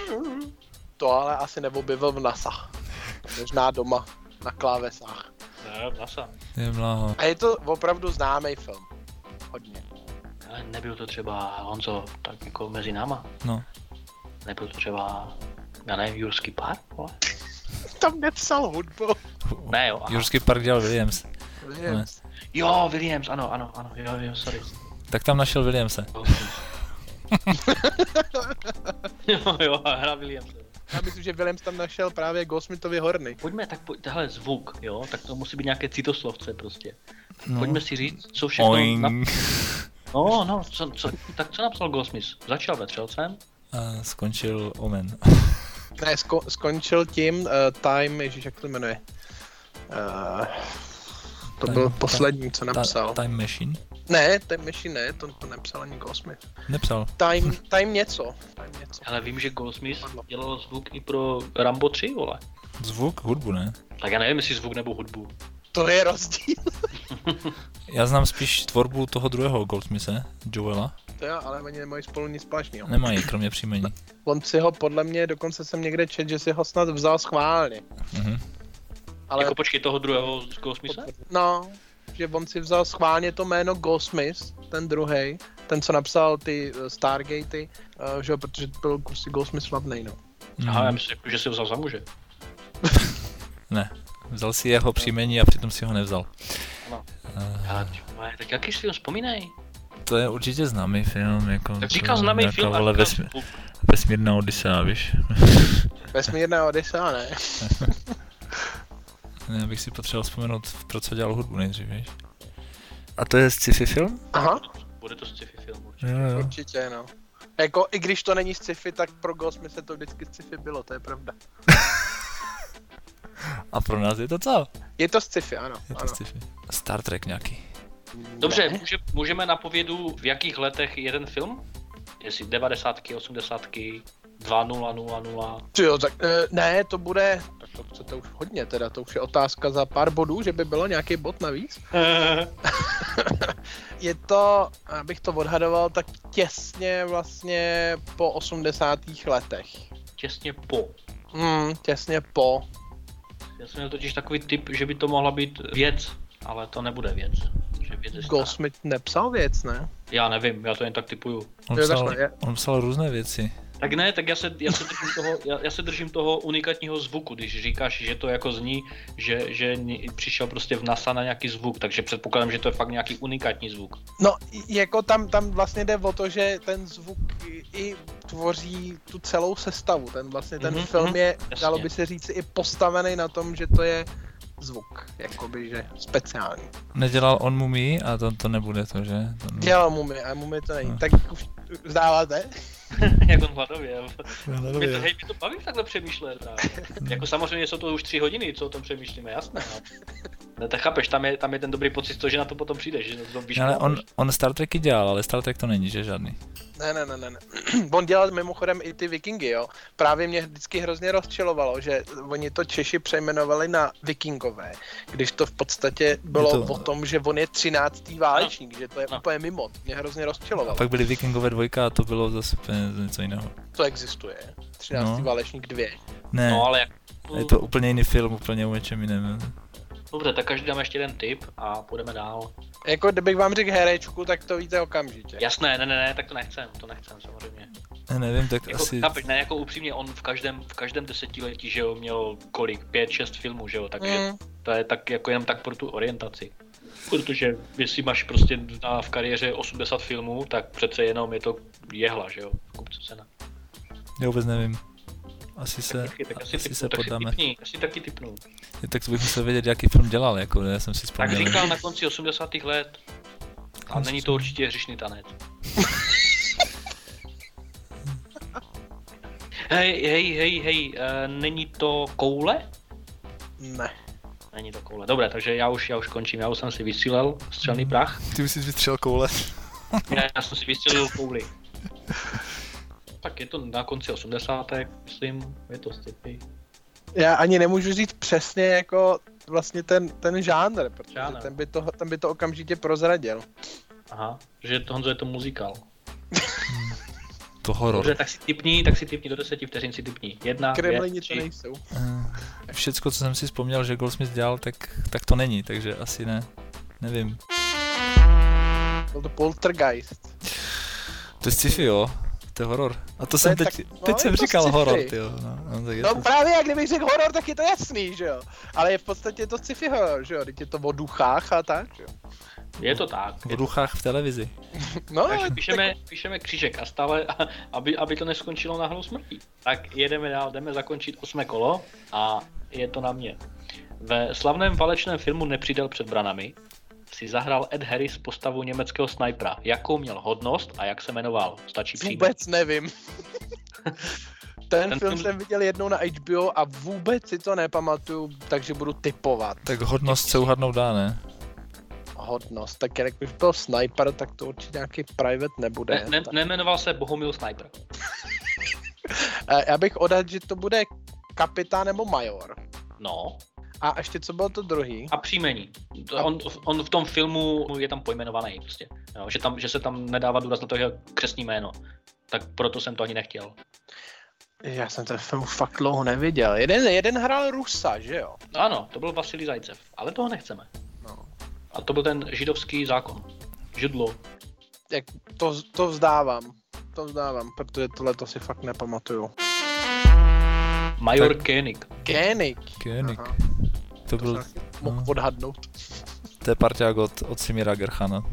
To ale asi neobjevil v NASA. Možná doma, na klávesách. Ne, NASA. Je bláho. A je to opravdu známý film. Hodně. Ale nebyl to třeba, Honzo, tak jako mezi náma. No. Nebyl to třeba, já nevím, Jurský park, vole? Tam nepsal hudbu. Ne, jo, aha. Jurský park dělal Williams. Williams. Jo, Williams, ano, ano, ano, jo, jo, sorry. Tak tam našel Williamse. jo, jo, hra Williams. Já myslím, že Williams tam našel právě Goldsmithovy horny. Pojďme, tak pojď, hele, zvuk, jo, tak to musí být nějaké citoslovce prostě. No. Pojďme si říct, co všechno... Oing. Na... No, no, co, co, tak co napsal Goldsmith? Začal Vetřelcem? A skončil Omen. Ne, sko- skončil tím uh, Time, ježíš, jak to jmenuje. Uh, to Time- byl time- poslední, co napsal. Ta, time Machine? Ne, Time Machine ne, to, to nepsal ani Goldsmith. Nepsal. Time, time něco, Time něco. Ale vím, že Goldsmith dělal zvuk i pro Rambo tři, vole. Zvuk, hudbu, ne? Tak já nevím, jestli zvuk nebo hudbu. To je rozdíl. Já znám spíš tvorbu toho druhého Goldsmithe, Joela. To jo, ale oni nemají spolu nic společného. Nemají, kromě příjmení. On si ho podle mě, dokonce jsem někde čet, že si ho snad vzal schválně. Mhm. Ale Jako počkej toho druhého z Goldsmitha? no, že on si vzal schválně to jméno Goldsmith, ten druhý, ten co napsal ty uh, Stargatey, uh, že jo, protože byl prostě Goldsmith slavnej, no. Aha, já Mhm. myslím, že si ho vzal za muže. Ne. Vzal si jeho příjmení a přitom si ho nevzal. Ano. Uh, Ale ty vole, tak jaký film, vzpomínej. to je určitě známý film, jako... Tak to říkal je známý nějaká, film a vole, říkal vesmír, zvuk. vesmírná Odyssea, víš? Vesmírná Odyssea, ne? Já bych si potřeboval vzpomenout, pro co dělal hudbu nejdřív, víš? A to je sci-fi film? Aha, Bude to sci-fi film určitě. Jo, jo. určitě, no. Jako, i když to není sci-fi, tak pro Goldsmith se to vždycky sci-fi bylo, to je pravda. A pro nás je to co? Je to sci-fi, ano, Je to ano. sci-fi. Star Trek nějaký. Dobře, Ne? může, můžeme napovědu, v jakých letech jeden film? Jestli devadesátky, osmdesátky, dva nula nula nula. Tyjo, tak eh, ne, to bude, tak to chcete už hodně teda, to už je otázka za pár bodů, že by bylo nějaký bod navíc. Je to, abych to odhadoval, tak těsně vlastně po osmdesátých letech. Těsně po. Hmm, těsně po. Já jsem měl totiž takový tip, že by to mohla být věc, ale to nebude věc. Že věc je Goldsmith nepsal věc, ne? Já nevím, já to jen tak tipuju. On Jo, psal, takhle, je. on psal různé věci. Tak ne, tak já se, já se, držím, toho, já, já se držím toho unikátního zvuku, když říkáš, že to jako zní, že, že přišel prostě v NASA na nějaký zvuk, takže předpokládám, že to je fakt nějaký unikátní zvuk. No, jako tam, tam vlastně jde o to, že ten zvuk i, i tvoří tu celou sestavu. Ten vlastně ten Mhm, film mhm, je, jasně. dalo by se říct, i postavený na tom, že to je zvuk, jakoby, že speciální. Nedělal on Mumii a to, to nebude to, že? To ne... Dělal Mumie, a Mumie to není. No. Tak už vzdáváte? Jak on hladověl. Já Mě to, hej, mě to baví takhle přemýšlet právě. Jako samozřejmě jsou to už tři hodiny, co o tom přemýšlíme, jasné. No. Ne, tak chápeš, tam je, tam je ten dobrý pocit, to, že na to potom přijdeš, že to víš. Ale on, on Star Treky dělal, ale Star Trek to není, že žádný. Ne, ne, ne, ne, ne. On dělal mimochodem i ty Vikingy, jo. Právě mě vždycky hrozně rozčilovalo, že oni to Češi přejmenovali na Vikingové, když to v podstatě bylo Je to- o tom, že on je třináctý válečník, že to je No. úplně mimo. Mě hrozně A rozčilovalo. pak byli Vikingové dvojka a to bylo zase úplně něco jiného. To existuje. třináctý No. válečník dvě. Ne, No ale jak... je to úplně jiný film, úplně o něčem jiném. Dobře, tak každý dáme ještě jeden tip a půjdeme dál. Jako kdybych vám řekl herečku, tak to víte okamžitě. Jasné, ne, ne, ne, tak to nechcem, to nechcem samozřejmě. Ne, nevím, tak Jako, asi... chápeš, ne, jako upřímně, on v každém, v každém desetiletí, že jo, měl kolik, pět, šest filmů, že jo, takže Mm. to je tak jako jenom tak pro tu orientaci. Protože jestli máš prostě na, v kariéře osmdesát filmů, tak přece jenom je to jehla, že jo, kupce cena. Já vůbec nevím. Asi se, Tak, tak asi, asi typnu, se tak si podáme. typni, asi taky typnu. Tak to bych musel vědět, jaký film dělal, jako já jsem si Tak vzpomněl. říkal na konci osmdesátých let. A není to určitě hřišný tanec. Hej, hej, hej, hej, uh, není to koule? Ne. Není to koule. Dobré, takže já už, já už končím, já už jsem si vystřílel střelný prach. Ty už jsi vystřelil koule. Já, já jsem si vystřelil kouli. Tak je to na konci osmdesátek, myslím, je to sci-fi. Já ani nemůžu říct přesně jako vlastně ten, ten žánr, protože Žánr. ten by, to, ten by to okamžitě prozradil. Aha, že to, Honzo, je to muzikál. To horor. Dobře, tak si tipni, tak si tipni do deseti vteřin si tipni. Jedna, Kremlini dvě, to tři. nejsou. Eh, Všecko, co jsem si vzpomněl, že Goldsmith dělal, tak, tak to není, takže asi ne. Nevím. Byl to Poltergeist. To je sci-fi, jo? To je horor. A to, je jsem teď, tak- no, teď je jsem to říkal sci-fi. horor, tyjo. No, no, tak je No to... právě, jak kdybych řekl horor, tak je to jasný, že jo? Ale je v podstatě to sci-fi horor, že jo? Teď je to o duchách a tak, že jo? Je to tak. V duchách v televizi. No, Takže tak- píšeme, píšeme křížek a stále, aby, aby to neskončilo náhlou smrtí. Tak jedeme dál, jdeme zakončit osmé kolo a je to na mě. Ve slavném válečném filmu Nepřítel před branami si zahrál Ed Harris postavu německého snajpera. Jakou měl hodnost a jak se jmenoval? Stačí příjmení. Vůbec nevím. Ten, Ten film film- jsem viděl jednou na H B O a vůbec si to nepamatuju, takže budu typovat. Tak hodnost se uhadnout dá, ne? Hodnost, tak jak bych byl sniper, tak to určitě nějaký private nebude. Ne, ne, nejmenoval se Bohumil Sniper. Eh, Já bych odhadl, že to bude kapitán nebo major. No, A ještě co bylo to druhý? a příjmení. To- On, on v tom filmu je tam pojmenovaný prostě. Jo, že, tam, že se tam nedává důraz na to jeho křestní jméno. Tak proto jsem to ani nechtěl. Já jsem ten film fakt dlouho neviděl. Jeden, jeden hrál Rusa, že jo? No ano, to byl Vasilij Zajcev, ale toho nechceme. No. A to byl ten židovský zákon. Židlo. Jak to, to vzdávám. To vzdávám, protože tohle to si fakt nepamatuju. Major Tak- Koenig. Koenig. Koenig. Aha, To to byl, jsem mohl no. odhadnout. to je parťák od, od Simira Gerchana.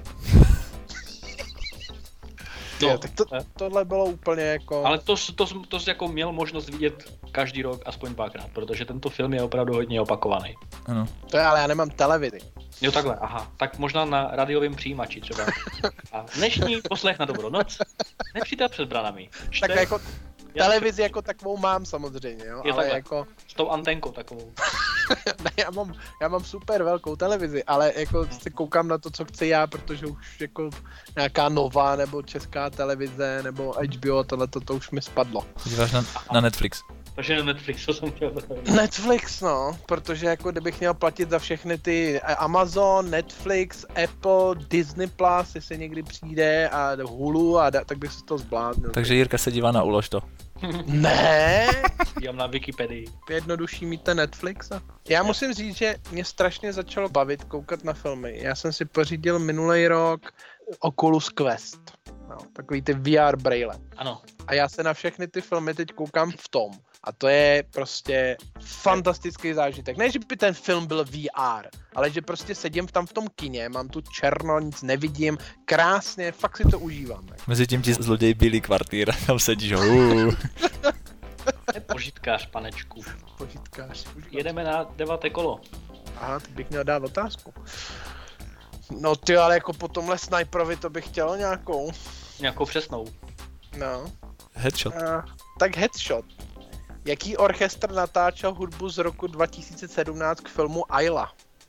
Jo, tak to, eh, tohle bylo úplně jako... ale to, to, to, to jsi jako měl možnost vidět každý rok aspoň dvakrát, protože tento film je opravdu hodně opakovaný. Ano. To je, ale já nemám televizi. Jo takhle, aha, tak možná na radiovém přijímači třeba. A dnešní poslech na dobrou noc. Nepřítel před branami. Tak Čte- jako Já- televizi jako takovou mám samozřejmě, jo, Je ale takhle. jako... S tou antenkou takovou. Ne, já mám, já mám super velkou televizi, ale jako se koukám na to, co chci já, protože už jako nějaká nová nebo česká televize nebo H B O, tohle to už mi spadlo. Se díváš na, na Netflix. Takže na Netflix, co jsem chtěl říct. Netflix, no, protože jako kdybych měl platit za všechny ty Amazon, Netflix, Apple, Disney Plus, jestli někdy přijde a Hulu, a da, tak bych se to zbláznil. Takže Jirka se dívá na Ulož to. Ne, Dívám na Wikipedii. jednodušší mít ten Netflix. A... Já musím říct, že mě strašně začalo bavit koukat na filmy. Já jsem si pořídil minulý rok Oculus Quest. No, takový ty V R braille. Ano. A já se na všechny ty filmy teď koukám v tom. A to je prostě fantastický zážitek. Ne, že by ten film byl V R, ale že prostě sedím tam v tom kině, mám tu černo, nic nevidím, krásně, fakt si to užívám. Mezi tím ti zloděj bílý kvartýr, tam sedíš, uh. Požitkář, panečku. Požitkář. Jedeme na deváté kolo. Aha, ty bych měl dát otázku. No ty, ale jako po tomhle sniperovi to bych chtěl nějakou. Nějakou přesnou. No. Headshot. Uh, tak headshot. Jaký orchestr natáčel hudbu z roku dva tisíce sedmnáct k filmu Ayla?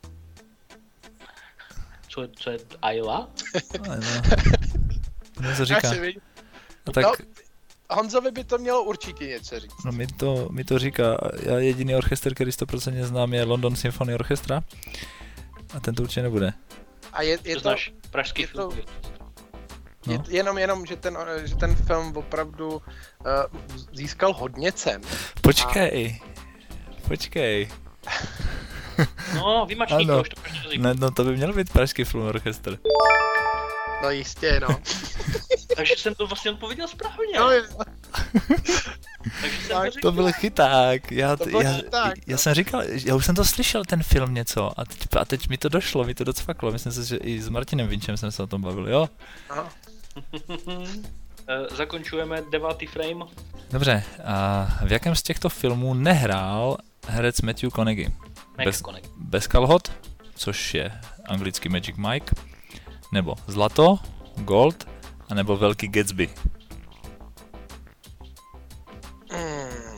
Co, co je Ayla? No, no. Co říká? No, tak... No, Honzovi by to mělo určitě něco říct. No mi to, mi to říká, já jediný orchestr, který sto procent znám, je London Symphony Orchestra. A ten to určitě nebude. A je, je to, to znáš pražský je film. To, no. je, jenom, jenom, že ten, že ten film opravdu uh, získal hodně cen. Počkej, a... počkej. No, vymačník to už to prostě říkám. Ne, no to by měl být pražský film orchestr. No jistě, no. Takže jsem to vlastně odpověděl správně. No, Takže jsem tak, to to byl chyták, já, To byl já, chyták, já no. jsem říkal, já už jsem to slyšel ten film něco a teď, a teď mi to došlo, mi to docvaklo, myslím si, že i s Martinem Vinčem jsem se o tom bavil, jo? Aha. Zakončujeme devátý frame. Dobře, a v jakém z těchto filmů nehrál herec Matthew Conaughey? Bez, bez kalhot, což je anglický Magic Mike, nebo Zlato, Gold, anebo Velký Gatsby. Hmm.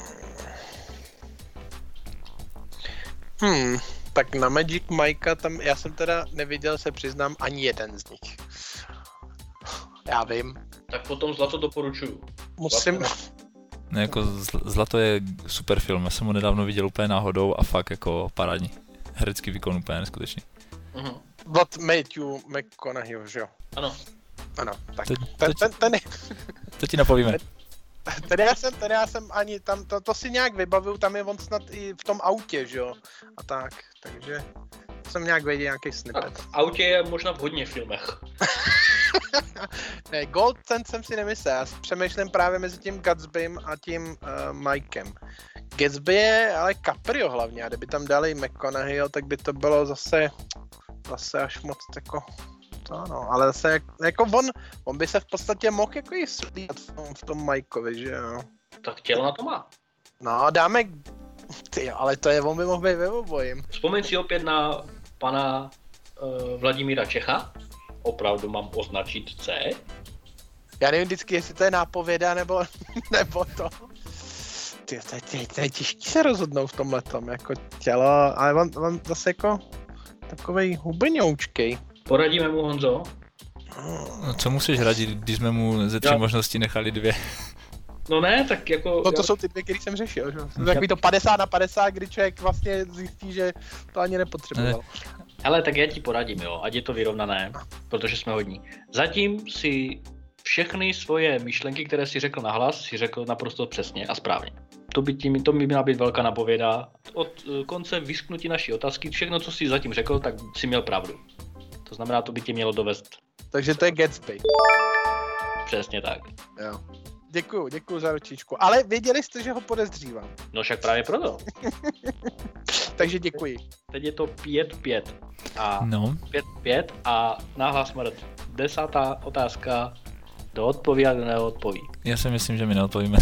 hmm, tak na Magic Mikea tam, já jsem teda neviděl, se přiznám, ani jeden z nich. Já vím. Tak potom Zlato doporučuju. Musím... Ne, jako Zlato je super film, já jsem ho nedávno viděl úplně náhodou a fakt jako parádní. Herecký výkon úplně neskutečný. Uh-huh. Od Matthew McConaugheyho, že jo? Ano. Ano, tak To, ten, to, ten, ten, to ti napovíme. ten, já jsem, ten já jsem ani tam, to, to si nějak vybavuju, tam je on snad i v tom autě, že jo? A tak, takže jsem nějak věděl nějaký snippet. Tak v autě je možná v hodně filmech. Ne, Gold ten jsem si nemyslel, já přemýšlím právě mezi tím Gatsbym a tím uh, Mikem. Gatsby je ale Caprio hlavně, a kdyby tam dali McConaugheyho, tak by to bylo zase, zase až moc jako, to no, ale zase jak, jako on, on by se v podstatě mohl jako i slíhat v tom, v tom Mikeovi, že jo. Tak tělo na to má. No, dáme, ty, ale to je, on by mohl být ve obojím. Vzpomeň si opět na pana uh, Vladimíra Čecha. Opravdu mám označit C. Já nevím vždycky, jestli to je nápověda, nebo, nebo to. Ty, to, to, to je těžký se rozhodnout v tomhletom, jako tělo, ale on, on zase jako takovej hubeňoučkej. Poradíme mu, Honzo. No, co musíš radit, když jsme mu ze tří Já. možností nechali dvě? No ne, tak jako... No to jsou ty dvě, které jsem řešil, že? To takový to padesát na padesát, kdy člověk vlastně zjistí, že to ani nepotřeboval. Hele, tak já ti poradím, jo, ať je to vyrovnané, protože jsme hodní. Zatím si všechny svoje myšlenky, které si řekl nahlas, si řekl naprosto přesně a správně. To by, tím, to by měla být velká napověda. Od konce vysknutí naší otázky, všechno, co jsi zatím řekl, tak si měl pravdu. To znamená, to by tě mělo dovést. Takže to je Gatsby. Přesně tak. Jo. Děkuju, děkuju za ručičku. Ale věděli jste, že ho podezřívám. No však právě proto. Takže děkuji. Teď je to pět pět. A No. pět pět a náhlas smrt. Desátá otázka. Kdo odpoví a kdo neodpoví. Já si myslím, že my neodpovíme.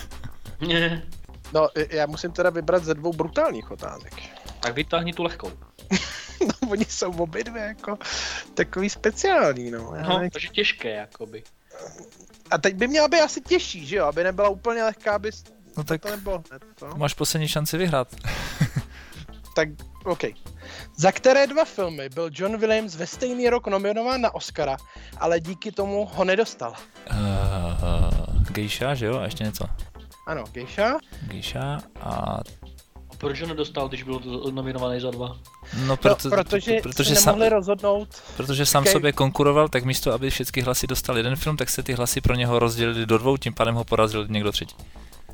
No, já musím teda vybrat ze dvou brutálních otázek. Tak vytáhni tu lehkou. No, oni jsou obě dvě jako takový speciální, no. Já No, nevím. takže těžké, jakoby. A teď by měla být asi těžší, že jo? Aby nebyla úplně lehká, aby No tak to nebylo hned, to. máš poslední šanci vyhrát. Tak, OK. Za které dva filmy byl John Williams ve stejný rok nominován na Oscara, ale díky tomu ho nedostal? Uh, Geisha, že jo? A ještě něco. Ano, Geisha. Geisha a... A proč ho nedostal, když byl nominovaný za dva? No, proto, no protože, protože se sam, nemohli rozhodnout. protože sám Okay. sobě konkuroval, tak místo, aby všechny hlasy dostal jeden film, tak se ty hlasy pro něho rozdělily do dvou, tím pádem ho porazil někdo třetí.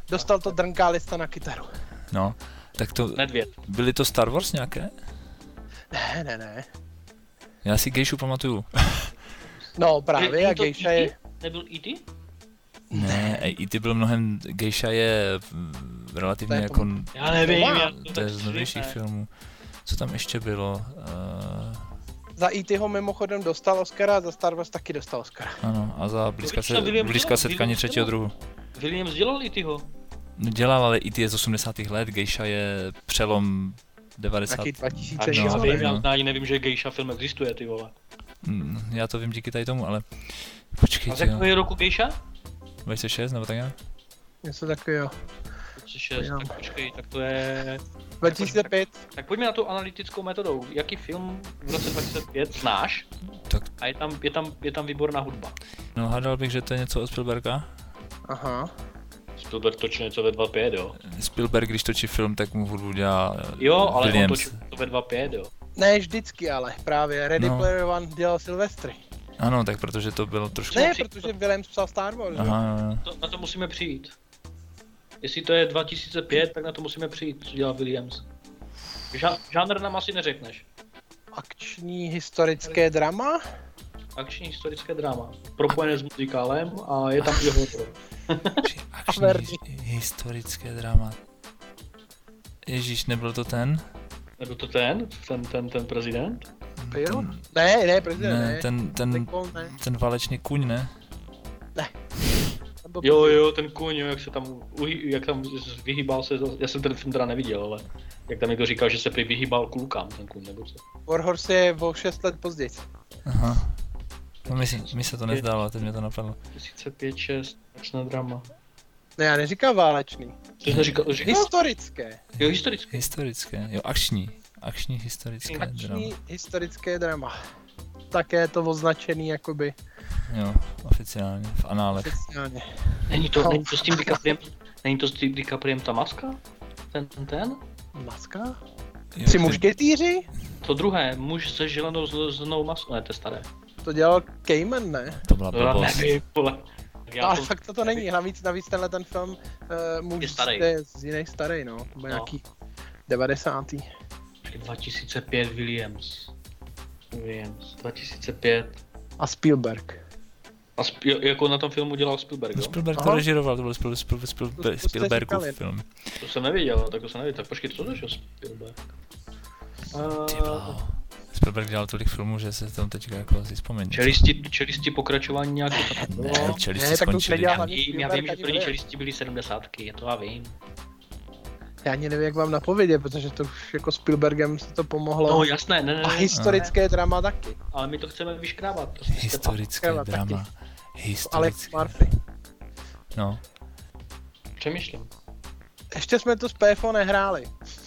dostal to drnká lista na kytaru. No, tak to... Nedvěd. Byly to Star Wars nějaké? Ne, ne, ne. Já si gejšu pamatuju. No právě, a gejša je... Nebyl E T? Ne, E T byl mnohem, gejša je relativně jako... Já nevím, já to, to je z novějších filmů. Co tam ještě bylo? Uh... Za E T ho mimochodem dostal Oscara, za Star Wars taky dostal Oscara. Ano, a za blízká, se, blízká setkání třetího druhu. Williams dělal E T ho? No dělal, ale E T je z osmdesátých let, gejša je přelom devadesát. Taky dva tisíce. Já No, vím, no. já ani nevím, že gejša film existuje, ty vole. Já to vím díky tady tomu, ale počkejte. A z jakého roku gejša? dvacet šest nebo tak nějak? Něco takového. dvacet šest, tak počkej, tak to je... dva tisíce pět. Tak pojďme na tu analytickou metodou. Jaký film v roce dva tisíce pět znáš? Tak. A je tam, je tam, je tam výborná hudba. No hádal bych, že to je něco od Spielberga. Aha. Spielberg točí něco ve dva pět, jo? Spielberg, když točí film, tak mu hudbu dělá Jo, ale Williams. on točí to ve dva pět, jo? Ne vždycky, ale právě Ready No. Player One dělal Sylvestry. Ano, tak protože to bylo trošku... Ne, protože Williams psal Star Wars. Aha, jo, jo. To, na to musíme přijít. Jestli to je dva tisíce pět, tak na to musíme přijít, co dělá Williams. Ža- žánr nám asi neřekneš. Akční historické drama? Akční historické drama. Propojené s muzikálem a je tam i horor. Akční Verdi. his- historické drama. Ježíš, nebyl to ten? Nebyl to ten? Ten, ten, ten prezident? Jo? Ne, ne, prezident, Ne, ne. ten, ten, Lincoln, ne. ten válečný kůň, ne? To byl Jo, jo, ten kůň, jo, jak se tam, uhy- jak tam vyhýbal se, já jsem ten film teda neviděl, ale jak tam někdo říkal, že se prý vyhýbal klukám, ten kůň, nebo co. Warhorse je o šest let později. Aha. No mi, se- mi se to nezdálo, teď mě to napadlo. dva tisíce pět šest, akční drama. Ne, já neříkám válečný. To jsi neříkal, říkal? Historické. Jo, historicky. Historické, jo, akční. Akční historické drama. Akční historické drama. Také je to označený jakoby Jo, oficiálně, v análech. oficiálně. Není to, není to s tím DiCapriem, není to s tím DiCapriem ta maska? Ten, ten? Maska? Jo, Tři ty- mušketýři? To druhé, muž se želenou zelenou maskou, ne, to je staré. To dělal Cayman, ne? To byla To já blbost. nevím, vole. Já Ale to- fakt to, to není, navíc, navíc tenhle ten film uh, muž Je starý. je z jiných starý, no. To byl No. nějaký devadesátý. dva tisíce pět Williams. Williams, dva tisíce pět. A Spielberg. A Sp- jako na tom filmu dělal Spielberg, No, jo? Spielberg to Aha. režíroval, to byl Spiel, Spiel, Spiel, To- to Spiel, jste Spielbergův říkali. film. To jsem neviděl, tak to jsem neviděl. Tak počkej, co to je Spielberg? Ty Uh, bláho. Spielberg dělal tolik filmů, že se tam teďka jako asi vzpomenu. čelisti, čelisti pokračování nějaký tam Ne, bylo. čelisti Ne, tak to už skončili. nedělal Já hlavně vím, já Spielberg vím, že ani první ne. čelisti byly sedmdesátky, to já vím. Já ani nevím, jak vám napovědět, protože to už jako Spielbergem se to pomohlo. No jasné, ne, ne, A ne, historické drama taky. ale my to chceme vyškrábat. Prostě Historické Taky. drama. Alex Historické. Murphy. No. Přemýšlím. Ještě jsme to s P F O nehráli.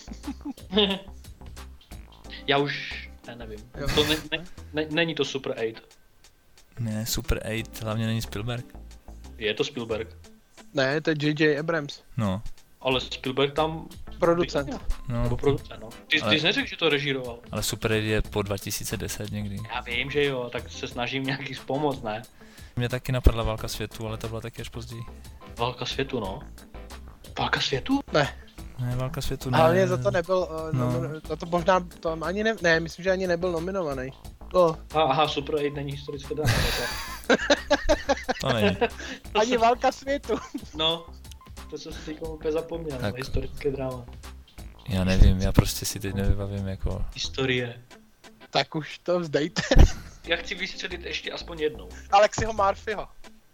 Já už, ne, nevím. Jo. To ne, ne, ne, není to Super osm. Ne, Super osm, hlavně není Spielberg. Je to Spielberg. Ne, to je J J Abrams. No. Ale Spielberg tam... Producent. Nebo No, producent, no. Ty, Ale- ty jsi neřekl, že to režíroval. ale Super osm je po dva tisíce deset někdy. Já vím, že jo, tak se snažím nějaký pomoct, ne? Mě taky napadla Válka světu, ale ta byla taky až později. Válka světu, no. Válka světu? Ne, Ne, Válka světu ne. hlavně za to nebyl, uh, No. no. za to možná, to ani ne, ne, myslím, že ani nebyl nominovaný. To, A, aha, Super osm není historické drama. To, To není. to ani jsem- válka světu. No, to jsem si teď úplně zapomněl, Tak. historické drama. Já nevím, já prostě si teď nevybavím jako... Historie. Tak už to vzdejte. Já chci vystřelit ještě aspoň jednou. Alexiho Murphyho.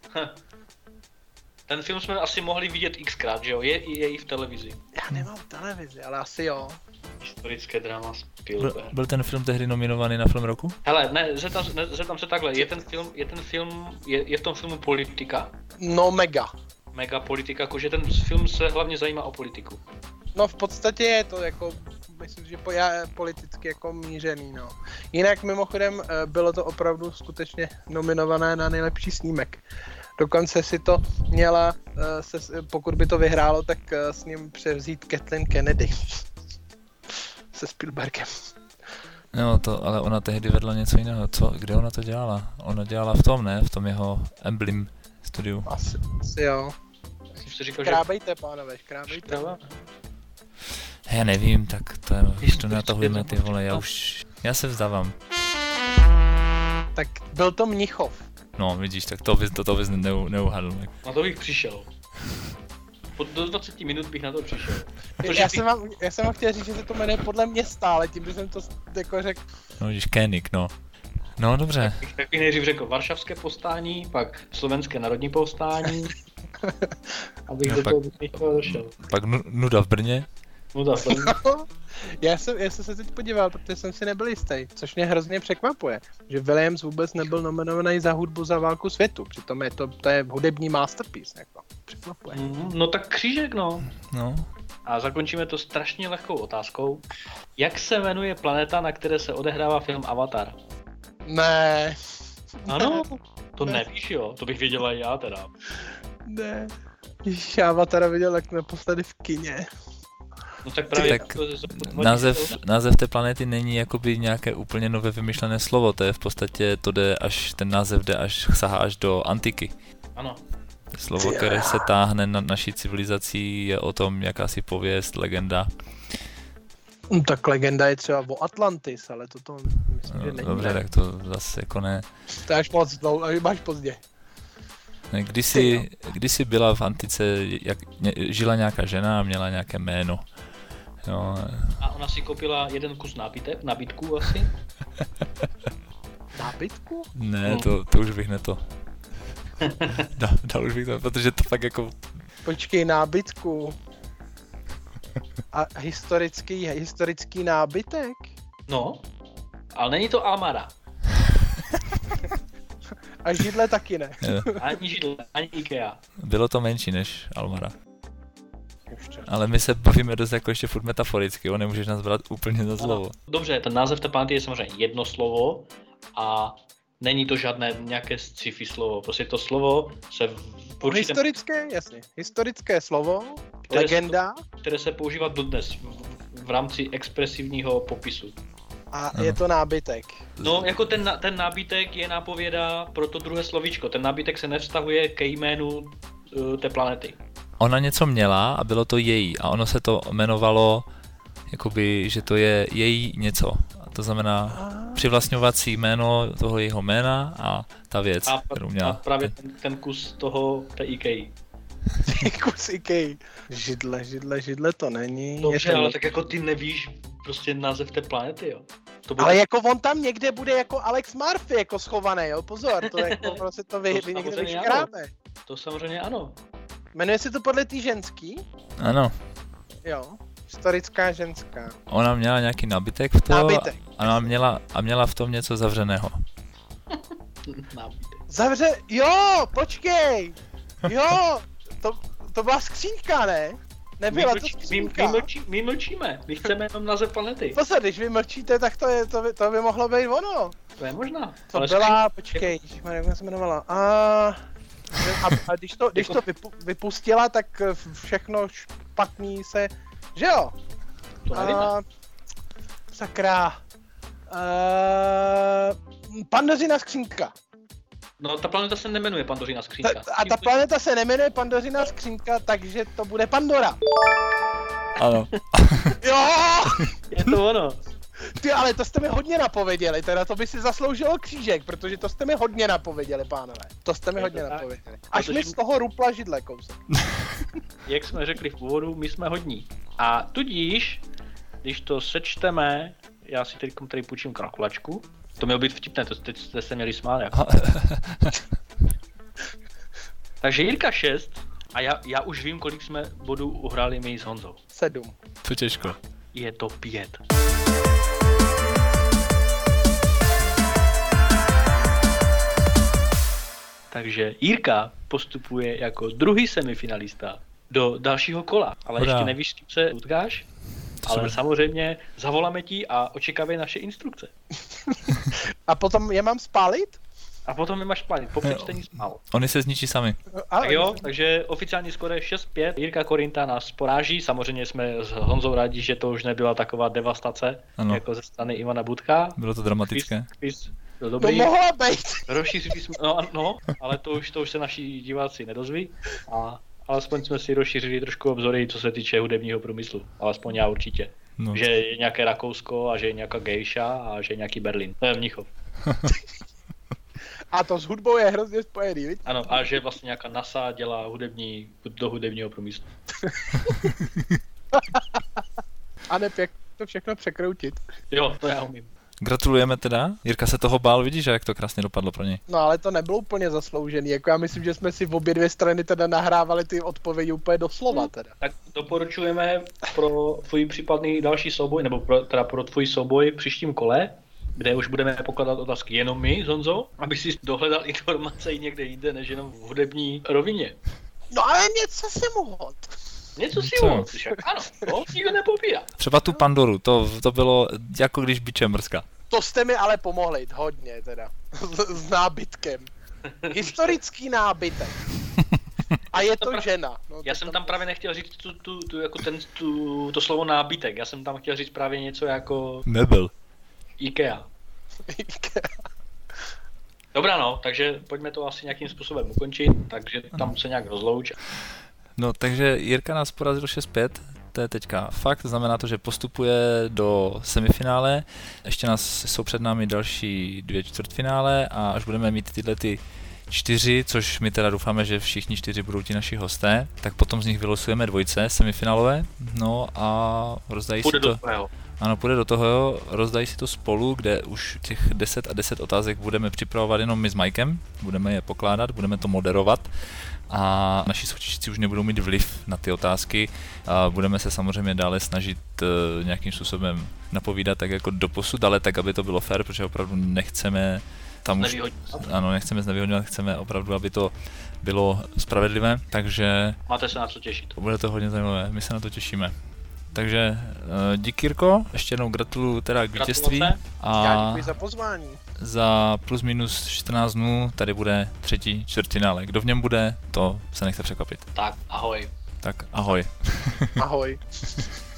Ten film jsme asi mohli vidět xkrát, že jo? Je, je i v televizi. Já nemám televizi, ale asi jo. Historické drama Byl, Spielberg. byl ten film tehdy nominovaný na film roku? Hele, ne, zeptám, ne, zeptám se takhle, je ten film, je ten film, je, je v tom filmu politika? No mega. Mega politika, jakože ten film se hlavně zajímá o politiku. No v podstatě je to jako, myslím, že po, já, politicky jako mířený, no. Jinak mimochodem eh, bylo to opravdu skutečně nominované na nejlepší snímek. Dokonce si to měla, eh, se, pokud by to vyhrálo, tak eh, s ním převzít Kathleen Kennedy. Se Spielbergem. No to, ale ona tehdy vedla něco jiného. Co, kde ona to dělala? Ona dělala v tom, ne? V tom jeho Emblem studiu. Asi, asi jo. jsi říkal, že... Škrábejte, pánové, škrábejte. Škrába? Já nevím, tak to je, už to natahujeme ty vole, já už, já se vzdávám. Tak byl to Mnichov. No, vidíš, tak to bys, to, to bys neu, neuhadl. Na to bych přišel. Po do dvacet minut bych na to přišel. Protože já, ty... jsem vám, já jsem vám chtěl říct, že se to jmenuje podle města, ale tím, že jsem to jako řekl... No vidíš, Koenig, no. No dobře. Tak bych, tak bych nejdřív řekl Varšavské povstání, pak Slovenské národní povstání. Abych no, do toho Mnichova došel. Pak nuda v Brně. Nuda v Brně. Já jsem, já jsem se teď podíval, protože jsem si nebyl jistý, což mě hrozně překvapuje, že Williams vůbec nebyl nominovaný za hudbu za válku světu, přitom je to, to je hudební masterpiece, jako, překvapuje. Mm, no tak křížek, no. No. A zakončíme to strašně lehkou otázkou. Jak se jmenuje planeta, na které se odehrává film Avatar? Ne. Ano, to nevíš, jo, to bych věděla i já teda. Ne. Ježiš, já Avatara viděl jak naposledy v kině. No tak právě tak to, to, to, název, název té planety není jakoby nějaké úplně nové vymyšlené slovo, to je v podstatě, to jde až, ten název jde až, sahá až do antiky. Ano. Slovo, které se táhne na naší civilizací, je o tom jakási pověst, legenda. No, tak legenda je třeba o Atlantis, ale to to myslím, no, že není. Dobře, tak to zase jako ne. To je až moc dlouho, máš pozdě. Kdysi, kdysi byla v antice, jak, žila nějaká žena a měla nějaké jméno. Jo. A ona si koupila jeden kus nábytek, nábytku asi? Nábytku? Ne, to, to už bych neto. Da, dal už bych to, protože to fakt jako... Počkej, nábytku. A historický, historický nábytek? No, ale není to Almara. A židle taky ne. Ani židle, ani Ikea. Bylo to menší než Almara. Ale my se bavíme dost jako ještě furt metaforicky, jo? Nemůžeš nás brát úplně za slovo. Dobře, ten název té planety je samozřejmě jedno slovo a není to žádné nějaké sci-fi slovo. Prostě to slovo se v určitém... Historické, jasně. Historické slovo, které legenda. Se, které se používá dodnes v, v rámci expresivního popisu. A ano. Je to nábytek. No, jako ten, ten nábytek je nápověda pro to druhé slovíčko. Ten nábytek se nevztahuje ke jménu uh, té planety. Ona něco měla a bylo to její a ono se to jmenovalo, jakoby, že to je její něco. A to znamená a... přivlastňovací jméno toho jejího jména a ta věc, a, kterou měla. A právě ten, ten kus toho, té IKEA. Kus IKEA. Židle, židle, židle to není. Dobře, to ale není. tak jako ty nevíš prostě název té planety, jo. To bude... Ale jako on tam někde bude jako Alex Murphy jako schovaný, jo, pozor, to jako prostě to vy, to vy někde samozřejmě vyškráme. Ano. To samozřejmě ano. Jmenuje se to podle té ženský? Ano. Jo, historická ženská. Ona měla nějaký nábytek v tom nábytek. A, měla, a měla v tom něco zavřeného. Nábytek. Zavře... Jo, počkej! Jo, to, to byla skřínka, ne? Nebyla my to mlčí, skřínka. My, my, mlčí, my mlčíme, my chceme jenom název planety. Pozor, když vy mlčíte, tak to, je, to, by, to by mohlo být ono. To je možná. To ale byla, skřín... počkej, jak se jmenovala. A, a, a když to, když to vypu, vypustila, tak všechno špatný se, že jo? To nevím. A, sakra. A, Pandořina skřínka. No, ta planeta se nemenuje Pandořina skřínka. Ta, a ta planeta se nemenuje Pandořina skřínka, takže to bude Pandora. Ano. Jo! Je to ono. Ty, ale to jste mi hodně napověděli, teda to by si zasloužilo křížek, protože to jste mi hodně napověděli, pánové. To jste mi je hodně to napověděli. Až mi z toho rupla židle kousek. Jak jsme řekli v úvodu, my jsme hodní. A tudíž, když to sečteme, já si teď tady půjčím kalkulačku. To mělo být vtipné, to teď jste se měli smát jako. Takže Jirka šest a já, já už vím, kolik jsme bodů uhráli my s Honzou. Sedm. To těžko. Je to pět. Takže Jirka postupuje jako druhý semifinalista do dalšího kola, ale Hurá. Ještě nevíš, s kým se utkáš, ale jsem... samozřejmě zavoláme ti a očekávej naše instrukce. A potom je mám spálit? A potom je máš spálit, po přečtení spál. Oni se zničí sami. Tak jo, takže oficiální skóre je šest pět, Jirka Korinta nás poráží, samozřejmě jsme s Honzou rádi, že to už nebyla taková devastace, ano. Jako ze strany Ivana Budka. Bylo to dramatické. Quiz, quiz, dobrý. To mohla být. Rozšířili jsme, no, no, ale to už, to už se naši diváci nedozví. A, alespoň jsme si rozšířili trošku obzory, co se týče hudebního průmyslu. Alespoň já určitě. No. Že je nějaké Rakousko a že je nějaká gejša a že je nějaký Berlín. To je Mnichov. A to s hudbou je hrozně spojený, víš? Ano, a že vlastně nějaká NASA dělá hudební, do hudebního průmyslu. A nepěk to všechno překroutit. Jo, to já umím. Gratulujeme teda. Jirka se toho bál, vidíš, jak to krásně dopadlo pro něj. No ale to nebylo úplně zasloužený, jako já myslím, že jsme si v obě dvě strany teda nahrávali ty odpovědi úplně doslova teda. Tak doporučujeme pro tvůj případný další souboj, nebo pro, teda pro tvůj souboj v příštím kole, kde už budeme pokládat otázky jenom my s Honzou, aby si dohledal informace i někde jinde, než jenom v hudební rovině. No ale něco si mohl. Něco si mohl, ano, to nikdo nepopírá. Třeba tu Pandoru, to, to bylo jako když bičem mrzka. To jste mi ale pomohli, hodně teda, s, s nábytkem. Historický nábytek. A je to, to žena. No, já to jsem tam... tam právě nechtěl říct tu, tu, tu, jako ten, tu, to slovo nábytek, já jsem tam chtěl říct právě něco jako... Nebyl. IKEA. IKEA. Dobrá no, takže pojďme to asi nějakým způsobem ukončit, takže tam se nějak rozlouč. No takže Jirka nás porazil šest pět, to je teďka fakt, znamená to, že postupuje do semifinále, ještě nás jsou před námi další dvě čtvrtfinále a až budeme mít tyhle ty čtyři, což my teda doufáme, že všichni čtyři budou ti naši hosté, tak potom z nich vylosujeme dvojce semifinálové, no a rozdají si to... Ano, půjde do toho, jo, rozdají si to spolu, kde už těch deset a deset otázek budeme připravovat jenom my s Mikem, budeme je pokládat, budeme to moderovat a naši soutěžíci už nebudou mít vliv na ty otázky a budeme se samozřejmě dále snažit uh, nějakým způsobem napovídat tak jako doposud, ale tak, aby to bylo fair, protože opravdu nechceme tam už, ano, nechceme znevýhodňovat, chceme opravdu, aby to bylo spravedlivé, takže... Máte se na co těšit. Bude to hodně zajímavé, my se na to těšíme. Takže díky Jirko, ještě jednou gratuluju teda k vítězství a já děkuji za pozvání. Za plus minus čtrnáct dnů tady bude třetí čtvrtfinále. Kdo v něm bude, to se nechte překvapit. Tak, ahoj. Tak ahoj. Ahoj.